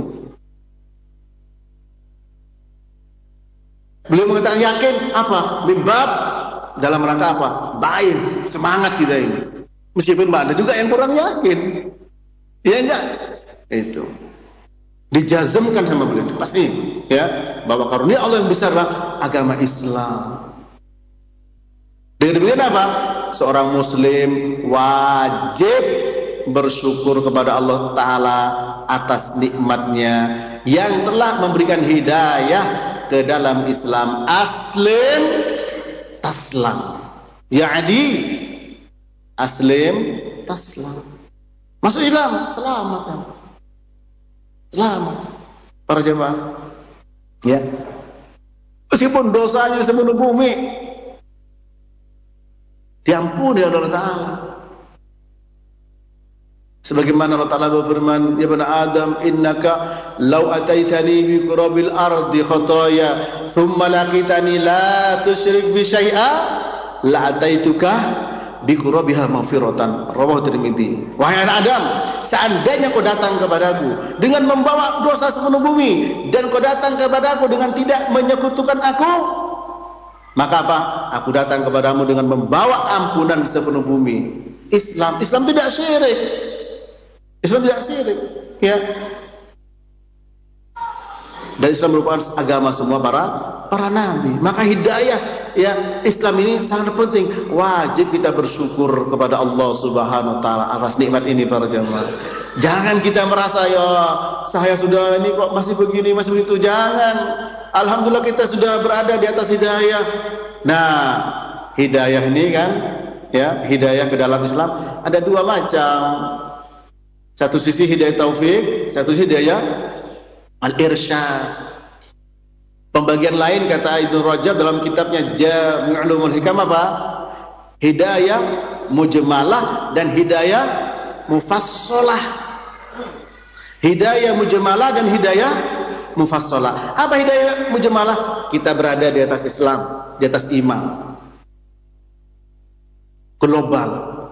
[SPEAKER 1] Beliau mengatakan yakin apa? Mimbab dalam rangka apa? Baik, semangat kita ini. Meskipun ada juga yang kurang yakin. Iya enggak? Itu. Dijazmkan sama beliau pasti ya, bahwa karunia Allah yang besar adalah agama Islam. Dengan demikian apa? Seorang muslim wajib bersyukur kepada Allah Ta'ala atas nikmatnya yang telah memberikan hidayah ke dalam Islam. Aslim taslam. Jadi aslim taslam. Masuk Islam, selamat kan? Selamat. Para jemaah. Ya. Meskipun dosanya sepenuh bumi, diampuni oleh Allah Ta'ala. Sebagaimana Allah Ta'ala berfirman, ya bani Adam, innaka law ataitani bi qurabil ardi khataya thumma laqitani la tusyrik bi syai'a la ataituka bi qurabiha maghfiratan. Rawahu Tirmidzi. Wahai anak Adam, seandainya kau datang kepadaku dengan membawa dosa sepenuh bumi dan kau datang kepadaku dengan tidak menyekutukan aku, maka apa? Aku datang kepadamu dengan membawa ampunan sepenuh bumi. Islam, Islam tidak syirik. Islam tidak syirik, ya. Dan Islam merupakan agama semua para para nabi. Maka hidayah, ya, Islam ini sangat penting. Wajib kita bersyukur kepada Allah Subhanahu wa taala atas nikmat ini para jemaah. Jangan kita merasa ya saya sudah ini kok masih begini, masih begitu. Jangan. Alhamdulillah kita sudah berada di atas hidayah. Nah, hidayah ini kan, ya, hidayah ke dalam Islam ada dua macam. Satu sisi hidayah taufik, satu sisi hidayah al-irsyad. Pembagian lain kata Ibnu Rajab dalam kitabnya Jami' Ulumul Hikam apa? Hidayah mujmalah dan hidayah mufassalah. Hidayah mujmalah dan hidayah mufassalah. Apa hidayah mujmalah? Kita berada di atas Islam, di atas iman. Global.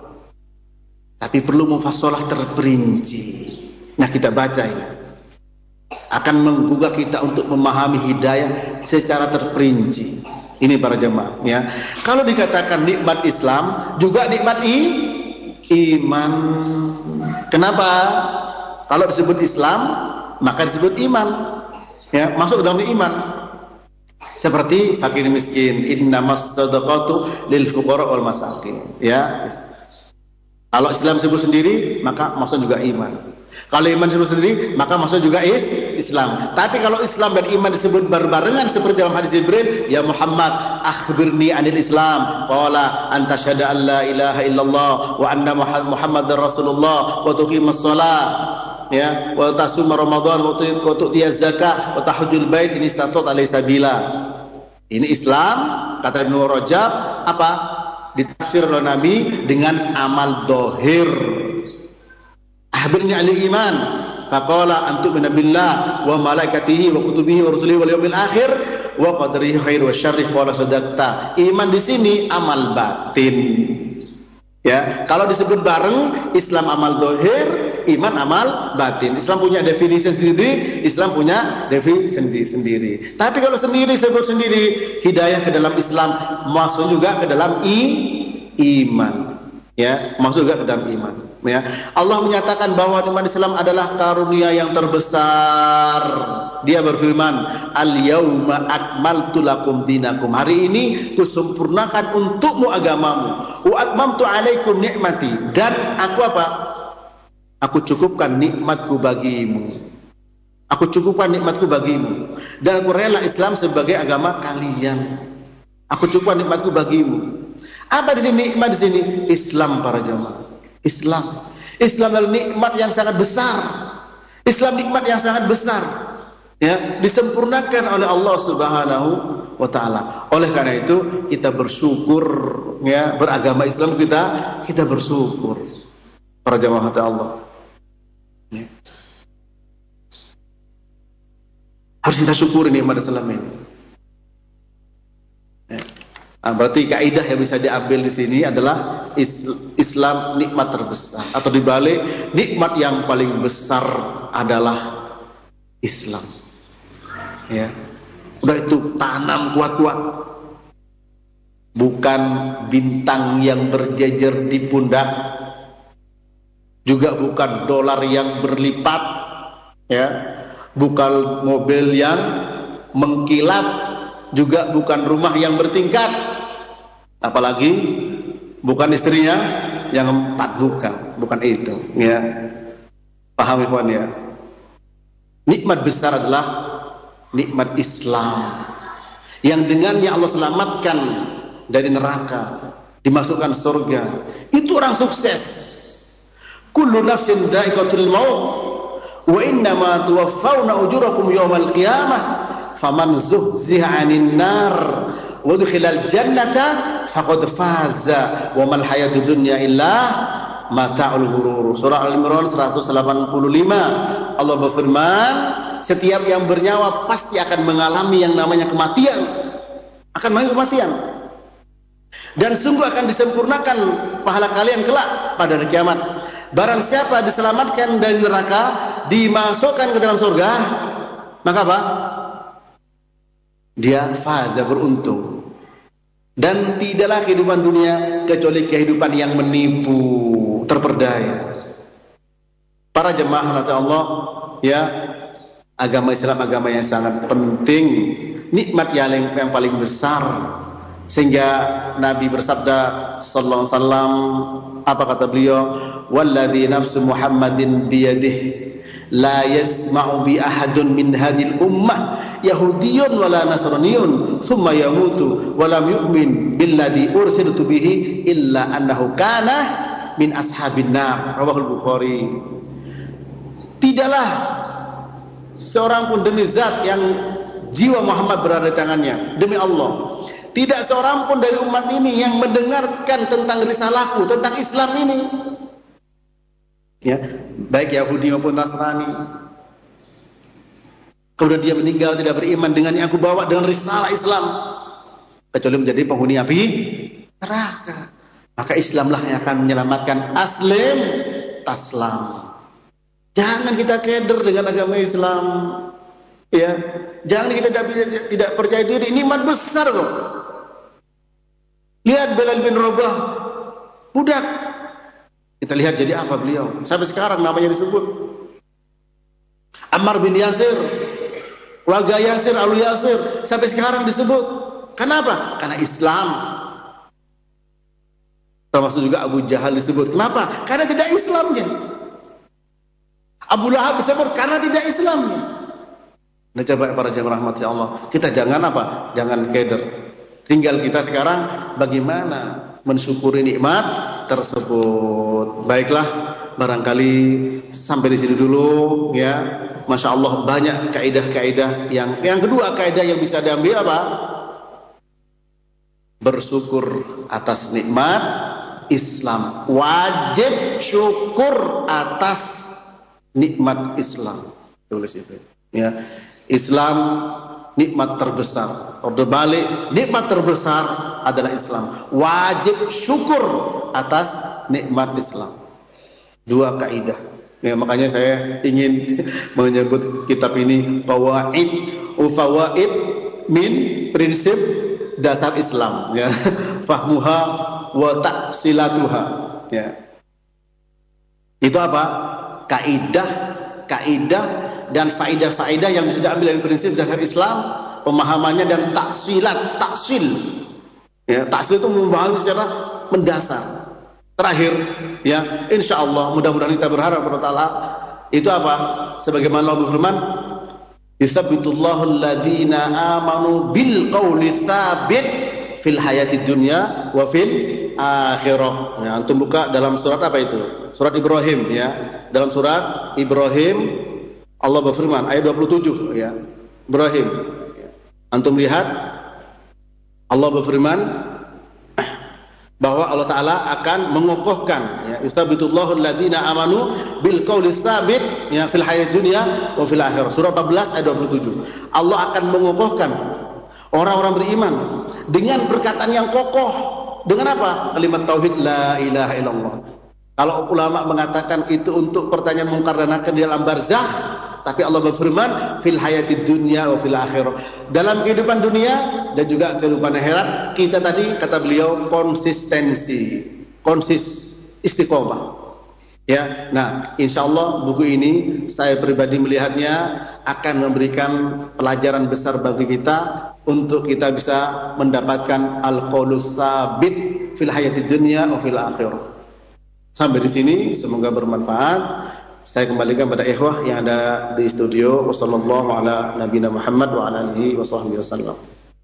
[SPEAKER 1] Tapi perlu mufassalah terperinci. Nah, kita baca ini. Akan menggugah kita untuk memahami hidayah secara terperinci. Ini para jemaah, ya. Kalau dikatakan nikmat Islam, juga nikmat i, iman. Kenapa? Kalau disebut Islam, maka disebut iman. Ya, masuk dalam iman. Seperti fakir miskin, innamas shadaqatu lil fuqara wal masakin. Ya. Kalau Islam disebut sendiri, maka maksud juga iman. Kalau iman disebut sendiri, maka maksud juga is Islam. Tapi kalau Islam dan iman disebut berbarengan seperti dalam hadis Jibril, ya Muhammad, akhbirni anil Islam. Qala anta syahada an la ilaha illallah wa anna Muhammadar Rasulullah wa tuqimus shalah, ya, wa tasum Ramadan wa tu'tiyaz zakah wa tahujjul bait in istata'ta alaihi sabila. Ini Islam, kata Ibnu Rajab, apa? Ditafsir oleh Nabi dengan amal dohir. Ahbirni alil iman. Faqala antum billah wa malaikatihi wa kutubihi wa rusulihi wal yawmil akhir wa qadrihi khair wa syarri qala sadaqta. Iman di sini amal batin. Ya, kalau disebut bareng, Islam amal dohir, iman amal batin. Islam punya definisi sendiri, Islam punya definisi sendiri, sendiri. Tapi kalau sendiri sebut sendiri, hidayah ke dalam Islam masuk juga ke dalam i, iman. Ya, masuk juga ke dalam iman. Ya, Allah menyatakan bahwa iman Islam adalah karunia yang terbesar. Dia berfirman, "Al-yauma akmaltu lakum dinakum." Hari ini kusempurnakan untukmu agamamu. Wa atmamtu 'alaikum nikmati, dan aku apa? Aku cukupkan nikmatku bagimu. Aku cukupkan nikmatku bagimu. Dan aku rela Islam sebagai agama kalian. Aku cukupkan nikmatku bagimu. Apa di sini nikmat di sini? Islam para jemaah. Islam. Islam adalah nikmat yang sangat besar. Islam nikmat yang sangat besar. Ya, disempurnakan oleh Allah Subhanahu wa taala. Oleh karena itu kita bersyukur, ya, beragama Islam kita kita bersyukur. Para jemaah Allah. Ya. Harus kita syukuri nikmat Islam ini. Ya. Nah, berarti kaidah yang bisa diambil di sini adalah Islam nikmat terbesar, atau dibalik nikmat yang paling besar adalah Islam. Ya, udah itu tanam kuat-kuat, bukan bintang yang berjejer di pundak, juga bukan dolar yang berlipat, ya, bukan mobil yang mengkilat, juga bukan rumah yang bertingkat, apalagi bukan istrinya yang empat, bukan, bukan itu, ya. Paham ikhwan ya? Nikmat besar adalah nikmat Islam, yang dengannya Allah selamatkan dari neraka, dimasukkan surga. Itu orang sukses. Kullu nafsin dha'iqatul maut wa innama tuwaffawna ujurakum yawmal qiyamah faman zuhziha 'anil nar wa udkhilal jannata faqad faza wa mal hayatud dunya illa mata'ul ghurur. Surah Al-Imran seratus delapan puluh lima. Allah berfirman, setiap yang bernyawa pasti akan mengalami yang namanya kematian. Akan mengalami kematian. Dan sungguh akan disempurnakan pahala kalian kelak pada hari kiamat. Barang siapa diselamatkan dari neraka, dimasukkan ke dalam surga, maka apa? Dia faza, beruntung. Dan tidaklah kehidupan dunia kecuali kehidupan yang menipu, terperdaya. Para jemaah kata Allah, ya, agama Islam agama yang sangat penting, nikmat yang, yang paling besar, sehingga Nabi bersabda sallallahu alaihi wasallam, apa kata beliau? Walladzi nafsu Muhammadin biyadihi la yasma'u bi ahadun min hadhil ummah yahudiyyun wala nasraniyyun thumma yamutu wa lam yu'min billadhi ursiltu bihi illa annahu kana min ashabin nar. Rawahul Bukhari. Tidaklah seorang pun demi zat yang jiwa Muhammad berada di tangannya, demi Allah, tidak seorang pun dari umat ini yang mendengarkan tentang risalahku, tentang Islam ini, ya, baik Yahudi maupun Nasrani, kemudian dia meninggal tidak beriman dengan yang aku bawa dengan risalah Islam, kecuali menjadi penghuni api neraka. Maka Islamlah yang akan menyelamatkan. Aslim taslam. Jangan kita keder dengan agama Islam, ya. Jangan kita tidak, tidak percaya diri. Nikmat besar loh. Lihat Bilal bin Rabah, budak. Kita lihat jadi apa beliau. Sampai sekarang namanya disebut. Ammar bin Yasir, warga Yasir, Alu Yasir, sampai sekarang disebut. Kenapa? Karena Islam. Termasuk juga Abu Jahal disebut. Kenapa? Karena tidak Islamnya. Abu Lahab disebut karena tidak Islamnya. Nah, coba para jamaah rahmat Allah, kita jangan apa? Jangan keder. Tinggal kita sekarang bagaimana mensyukuri nikmat tersebut. Baiklah, barangkali sampai di sini dulu, ya. Masya Allah, banyak kaidah-kaidah yang yang kedua, kaidah yang bisa diambil apa? Bersyukur atas nikmat Islam. Wajib syukur atas nikmat Islam. Tulis itu, ya. Islam nikmat terbesar. Orde balik, nikmat terbesar adalah Islam. Wajib syukur atas nikmat Islam. Dua kaidah. Ya, makanya saya ingin menyebut kitab ini Fawaid Fawaid min prinsip dasar Islam, ya. Fahmuha wa ta'silatuha, ya. Itu apa? Kaidah, kaidah dan faidah-faidah yang bisa diambil dari prinsip dasar Islam, pemahamannya dan taksilat, taksil. Ya, taksil itu memahami secara mendasar. Terakhir, ya, insya Allah mudah-mudahan kita berharap kepada Allah itu apa? Sebagaimana Allah berfirman, "Yusabbitullahu alladziina aamanu bil qauli tsabit fil hayatid dunya wa fil akhirah." Ya, antum buka dalam surat apa itu? Surat Ibrahim, ya. Dalam surat Ibrahim Allah berfirman ayat dua puluh tujuh, ya. Ibrahim. Antum lihat Allah berfirman bahwa Allah Ta'ala akan mengokohkan, ya, yusabitullahu alladziina amanu bil qauli tsabit, ya, fil hayatid dunya wa fil akhirah. Surah empat belas ayat dua puluh tujuh. Allah akan mengokohkan orang-orang beriman dengan perkataan yang kokoh. Dengan apa? Kalimat tauhid la ilaha illallah. Kalau ulama mengatakan itu untuk pertanyaan mungkar dan nakir di alam barzakh, tapi Allah berfirman fil hayatid dunya wa fil akhirah. Dalam kehidupan dunia dan juga kehidupan akhirat, kita tadi kata beliau konsistensi, konsis istiqomah. Ya, nah, insyaallah buku ini saya pribadi melihatnya akan memberikan pelajaran besar bagi kita untuk kita bisa mendapatkan al-qaulus tsabit fil hayatid dunya wa fil akhirah. Sampai di sini semoga bermanfaat. Saya kembalikan pada ikhwah yang ada di studio. Wassallallahu ala nabiyina Muhammad wa ala alihi washabbihi wasallam.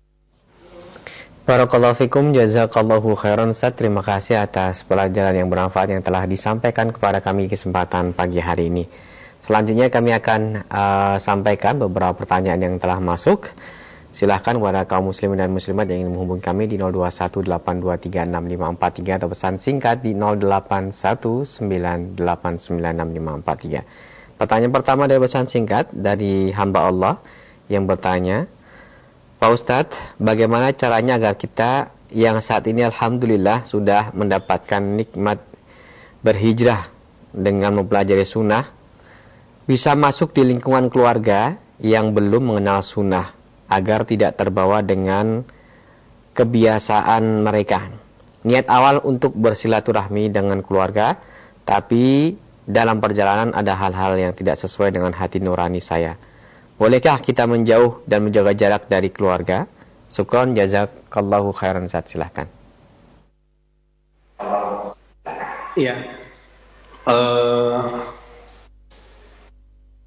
[SPEAKER 2] Barakallahu fikum, jazakallahu khairan Ustaz. Terima kasih atas pelajaran yang bermanfaat yang telah disampaikan kepada kami kesempatan pagi hari ini. Selanjutnya kami akan uh, sampaikan beberapa pertanyaan yang telah masuk. Silahkan kepada kaum muslimin dan muslimat yang ingin menghubungi kami di nol dua satu delapan dua tiga enam lima empat tiga atau pesan singkat di nol delapan satu sembilan delapan sembilan enam lima empat tiga. Pertanyaan pertama dari pesan singkat dari hamba Allah yang bertanya, Pak Ustadz, bagaimana caranya agar kita yang saat ini alhamdulillah sudah mendapatkan nikmat berhijrah dengan mempelajari sunnah, bisa masuk di lingkungan keluarga yang belum mengenal sunnah, agar tidak terbawa dengan kebiasaan mereka. Niat awal untuk bersilaturahmi dengan keluarga, tapi dalam perjalanan ada hal-hal yang tidak sesuai dengan hati nurani saya. Bolehkah kita menjauh dan menjaga jarak dari keluarga? Syukron, jazakallahu khairan. Ustaz, silahkan.
[SPEAKER 1] Iya. Uh,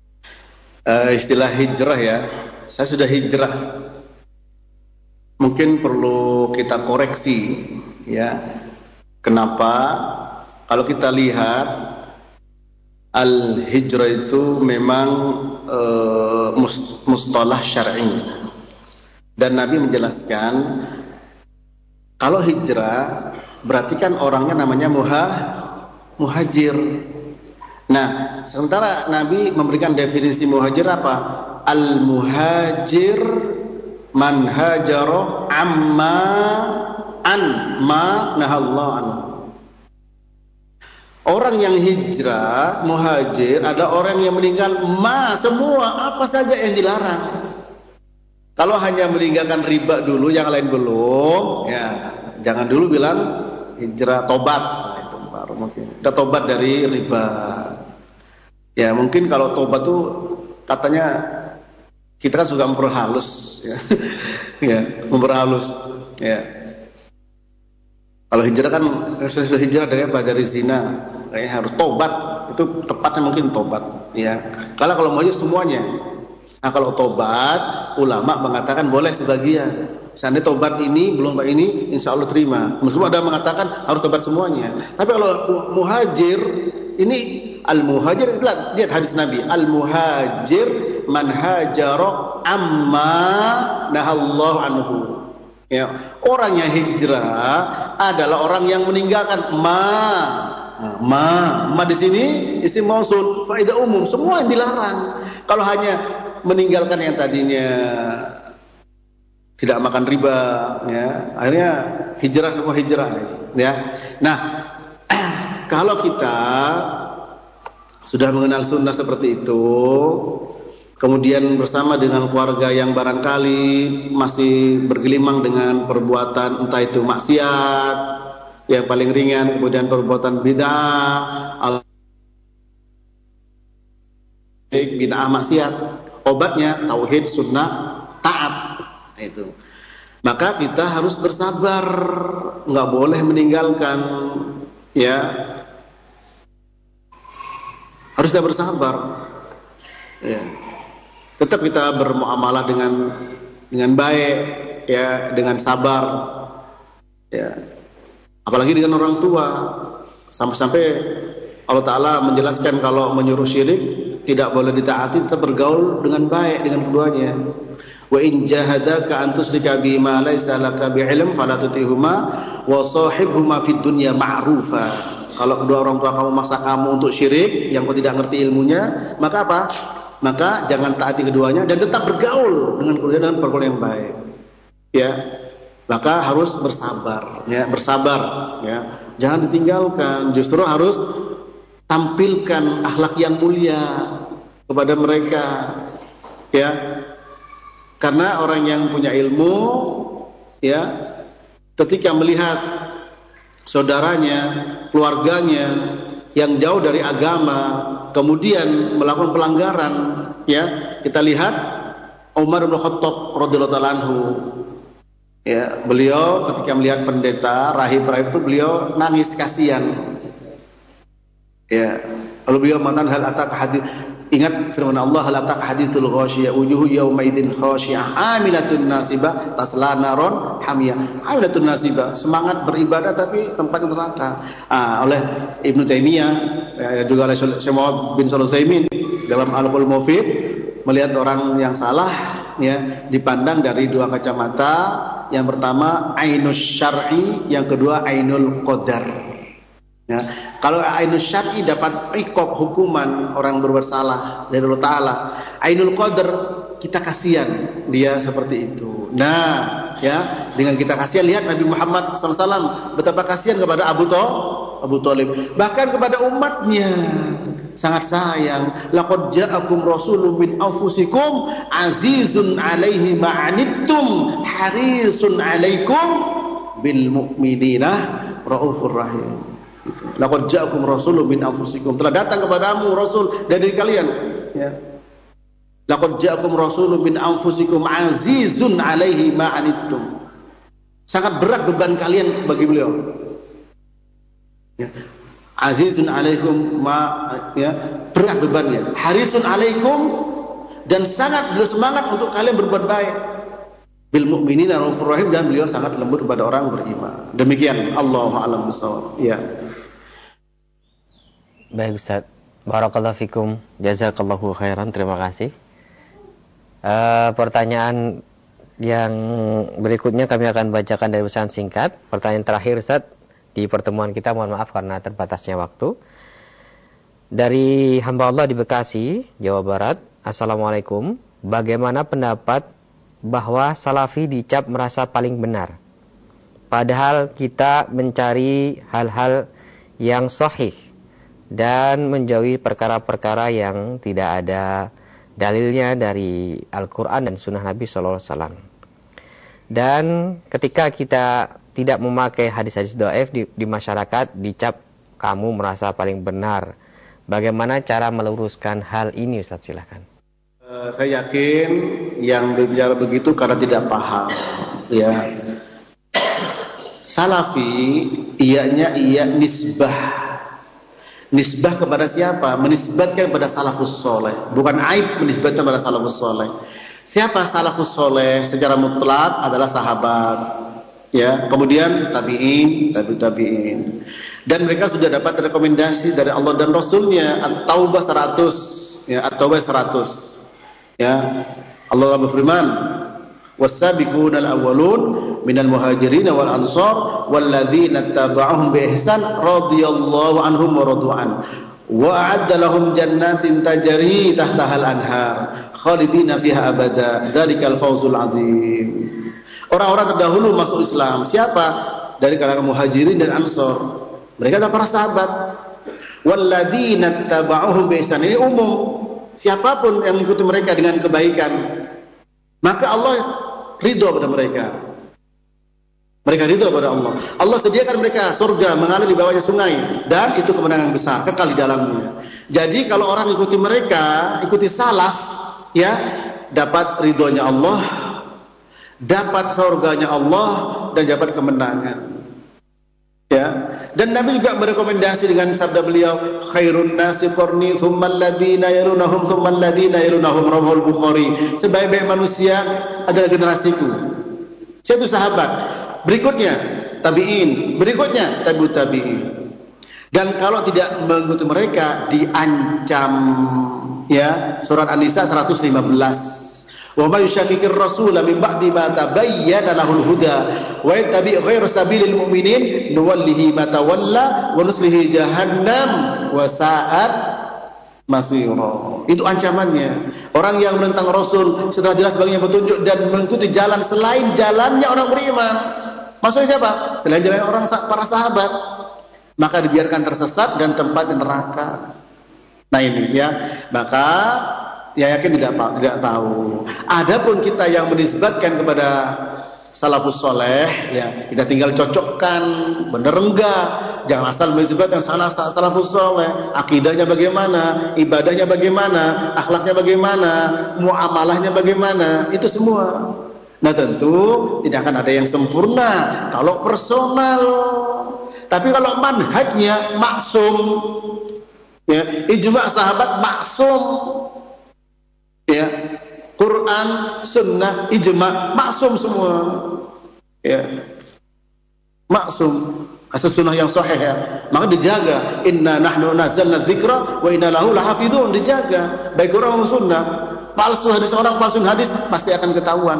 [SPEAKER 1] uh, istilah hijrah ya. Saya sudah hijrah. Mungkin perlu kita koreksi ya. Kenapa? Kalau kita lihat al-hijrah itu memang uh, mustalah syar'i. Dan Nabi menjelaskan kalau hijrah berarti kan orangnya namanya muha, muhajir. Nah, sementara Nabi memberikan definisi muhajir apa? Al-muhajir man hajara amma an ma nahallahu anhu. Orang yang hijrah, muhajir, ada orang yang meninggal ma semua apa saja yang dilarang. Kalau hanya meninggalkan riba dulu, yang lain belum, ya jangan dulu bilang hijrah tobat. Nah, itu baru mungkin kita tobat dari riba. Ya mungkin kalau tobat tuh katanya kita kan suka memperhalus, ya, ya memperhalus. Ya. Kalau hijrah kan sudah hijrah dari apa? Dari zina. Kayaknya harus tobat. Itu tepatnya mungkin tobat. Ya. Kalau kalau mau semuanya. Nah kalau tobat, ulama mengatakan boleh sebagian. Seandainya tobat ini, belum ini, insya Allah terima. Meskipun ada mengatakan harus tobat semuanya. Tapi kalau muhajir, ini al-muhajir, lihat hadis Nabi. Al-muhajir man hajara amma nahallahu anhu. Ya, orang yang hijrah adalah orang yang meninggalkan ma. Ma, ma di sini isim mausul, faedah umum, semua yang dilarang. Kalau hanya meninggalkan yang tadinya tidak makan riba, ya, akhirnya hijrah semua hijrah, ya. Nah, kalau kita sudah mengenal sunnah seperti itu, kemudian bersama dengan keluarga yang barangkali masih bergelimang dengan perbuatan entah itu maksiat yang paling ringan, kemudian perbuatan bid'ah, bid'ah maksiat, obatnya tauhid, sunnah, taat. Itu. Maka kita harus bersabar, nggak boleh meninggalkan, ya. Harus kita bersabar. Ya. Tetap kita bermuamalah dengan dengan baik, ya, dengan sabar, ya. Apalagi dengan orang tua, sampai-sampai Allah Ta'ala menjelaskan kalau menyuruh syirik tidak boleh ditaati, tetap bergaul dengan baik dengan keduanya. Wa in jahadaka an tusyrika bima laysa laka bi'ilm fala tutihuma wa sahibhuma fid dunya ma'rufa. Kalau kedua orang tua kamu maksa kamu untuk syirik yang kau tidak ngerti ilmunya, maka apa? Maka jangan taati keduanya dan tetap bergaul dengan keduanya dengan pergaulan yang baik. Ya. Maka harus bersabar, ya, bersabar, ya. Jangan ditinggalkan, justru harus tampilkan akhlak yang mulia kepada mereka, ya. Karena orang yang punya ilmu, ya, ketika melihat saudaranya, keluarganya yang jauh dari agama, kemudian melakukan pelanggaran, ya, kita lihat Umar bin Khattab radhiyallahu ta'ala anhu. Ya, beliau ketika melihat pendeta rahib-rahib itu beliau nangis kasihan. Ya, lalu beliau mengatakan hal atak hadis, ingat firman Allah, hal atak hadithul ghasyiyah wujuhu yawma idzin khashi'ah amilatun nasibah tasla naron hamiyah. Amilatun nasibah, semangat beribadah tapi tempatnya neraka. Ah, oleh Ibnu Taimiyah, ya, juga oleh Syekh Muhammad bin Shalih Al-Utsaimin dalam Al-Qaul Mufid melihat orang yang salah, ya, dipandang dari dua kacamata. Yang pertama ainus syar'i, yang kedua ainul qadar. Ya, kalau ainus syar'i dapat iqab, hukuman orang berbuat salah dari Allah Ta'ala. Ainul qadar, kita kasihan dia seperti itu. Nah, ya, dengan kita kasihan, lihat Nabi Muhammad shallallahu alaihi wasallam betapa kasihan kepada Abu Thalib, Abu Thalib, bahkan kepada umatnya sangat sayang. Laqad ja'akum rasulun min anfusikum azizun 'alaihi ma'anittum harisun 'alaikum bil mu'minina raufur rahim. Gitu. Laqad ja'akum rasulun min anfusikum, telah datang kepadamu rasul dari kalian, ya. Laqad ja'akum rasulun min anfusikum azizun 'alaihi ma'anittum. Sangat berat beban kalian bagi beliau. Ya. Azizun alaikum ma, ya, berat bebannya. Harisun alaikum dan sangat beliau semangat untuk kalian berbuat baik. Bil mu'minina raufur rahim, dan beliau sangat lembut kepada orang beriman. Demikian, Allahu a'lam bishawab. Ya.
[SPEAKER 2] Baik Ustaz, barakallahu fikum, jazakallahu khairan, terima kasih. Uh, pertanyaan yang berikutnya kami akan bacakan dari pesan singkat. Pertanyaan terakhir Ustaz di pertemuan kita, mohon maaf karena terbatasnya waktu. Dari hamba Allah di Bekasi, Jawa Barat. Assalamualaikum, bagaimana pendapat bahwa salafi dicap merasa paling benar, padahal kita mencari hal-hal yang sahih dan menjauhi perkara-perkara yang tidak ada dalilnya dari Al-Quran dan Sunnah Nabi Shallallahu Alaihi Wasallam. Dan ketika kita tidak memakai hadis-hadis dhaif di, di masyarakat, dicap kamu merasa paling benar. Bagaimana cara meluruskan hal ini, Ustaz? Silakan.
[SPEAKER 1] Uh, saya yakin yang berbicara begitu karena tidak paham. Ya, salafi ianya iya nisbah. Nisbah kepada siapa? Menisbatkan kepada salafus soleh. Bukan aib menisbatkan kepada salafus soleh. Siapa salafus soleh secara mutlak? Adalah sahabat. Ya, kemudian tabi'in, tabi' tabi'in. Dan mereka sudah dapat rekomendasi dari Allah dan Rasulnya. At-Taubah seratus. Ya, At-Taubah seratus. Ya, Allah berfirman, was-sabiquna al-awwalun minal muhajirin wal ansar walladzina tabauhum bi ihsan radhiyallahu anhum wa radu an wa a'adda lahum jannatin tajri tahtaha al-anhar khalidina fiha abada dzalikal fawzul azim. Orang-orang terdahulu masuk Islam siapa? Dari kalangan muhajirin dan ansar. Mereka adalah para sahabat. Walladzina tabauhum bi ihsan, ini umum. Siapapun yang mengikuti mereka dengan kebaikan, maka Allah ridho pada mereka. Mereka ridho pada Allah. Allah sediakan mereka surga mengalir di bawahnya sungai, dan itu kemenangan besar, kekal di dalamnya. Jadi kalau orang ikuti mereka, ikuti salaf, ya, dapat ridhonya Allah, dapat surganya Allah, dan dapat kemenangan. Ya. Dan Nabi juga merekomendasi dengan sabda beliau, khairun nasi qarni thumma alladhina yalunahum thumma alladhina yalunahum, rawahul Bukhari. Sebaik-baik manusia adalah generasiku. Siapa itu sahabat? Berikutnya tabi'in, berikutnya tabi'ut tabi'in. Dan kalau tidak mengikuti mereka diancam. Ya, surat An-Nisa seratus lima belas. Wa may yushaqiqir rasula min ba'di ma tabayyana lahul huda wa yattabi' ghayra sabilil mu'minin nuwallihi ma tawalla wa nuslihi jahannam wa sa'at masira. Itu ancamannya. Orang yang menentang Rasul setelah jelas baginya petunjuk dan mengikuti jalan selain jalannya orang beriman. Maksudnya siapa? Selain jalan orang para sahabat, maka dibiarkan tersesat dan tempat di neraka. Nah ini ya, maka ya yakin tidak tidak tahu. Adapun kita yang menisbatkan kepada salafus soleh, ya kita tinggal cocokkan benar enggak. Jangan asal menisbatkan salah salafus soleh. Akidahnya bagaimana, ibadahnya bagaimana, akhlaknya bagaimana, muamalahnya bagaimana, itu semua. Nah tentu tidak akan ada yang sempurna kalau personal. Tapi kalau manhajnya maksum, ya ijma' sahabat maksum. Ya, Quran, Sunnah, Ijma, maksum semua. Ya, maksum. Asal Sunnah yang sahih ya, maka dijaga. Inna nahnu nazzalna dzikra wa inna lahu lahafidun, dijaga. Baik Quran maupun Sunnah. Palsu hadis orang, palsu hadis pasti akan ketahuan.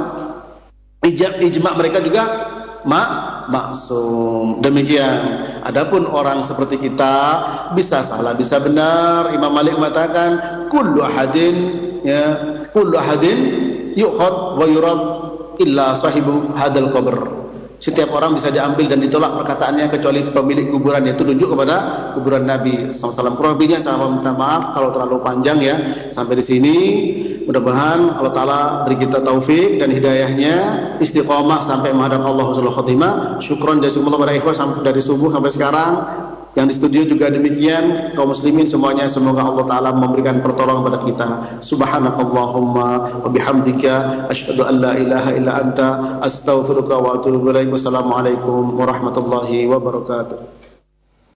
[SPEAKER 1] Ijma mereka juga mak maksum. Demikian. Adapun orang seperti kita bisa salah, bisa benar. Imam Malik mengatakan, kullu ahadin ya kullu hadin yukhad wa yurad illa sahibu hadal qabr. Setiap orang bisa diambil dan ditolak perkataannya kecuali pemilik kuburan, yaitu tunjuk kepada kuburan Nabi sallallahu alaihi wasallam. Kurang lebihnya saya minta maaf kalau terlalu panjang ya. Sampai di sini mudah-mudahan Allah taala beri kita taufik dan hidayahnya, istiqomah sampai menghadap Allah subhanahu wa taala. Syukron jazakumullah kepada ikhwan sampai dari subuh sampai sekarang. Yang di studio juga demikian, kaum muslimin semuanya, semoga Allah Ta'ala memberikan pertolongan kepada kita. Subhanakallahumma wa bihamdika asyhadu an la ilaha illa anta astaghfiruka wa atubu ilaik. Wassalamualaikum warahmatullahi wabarakatuh.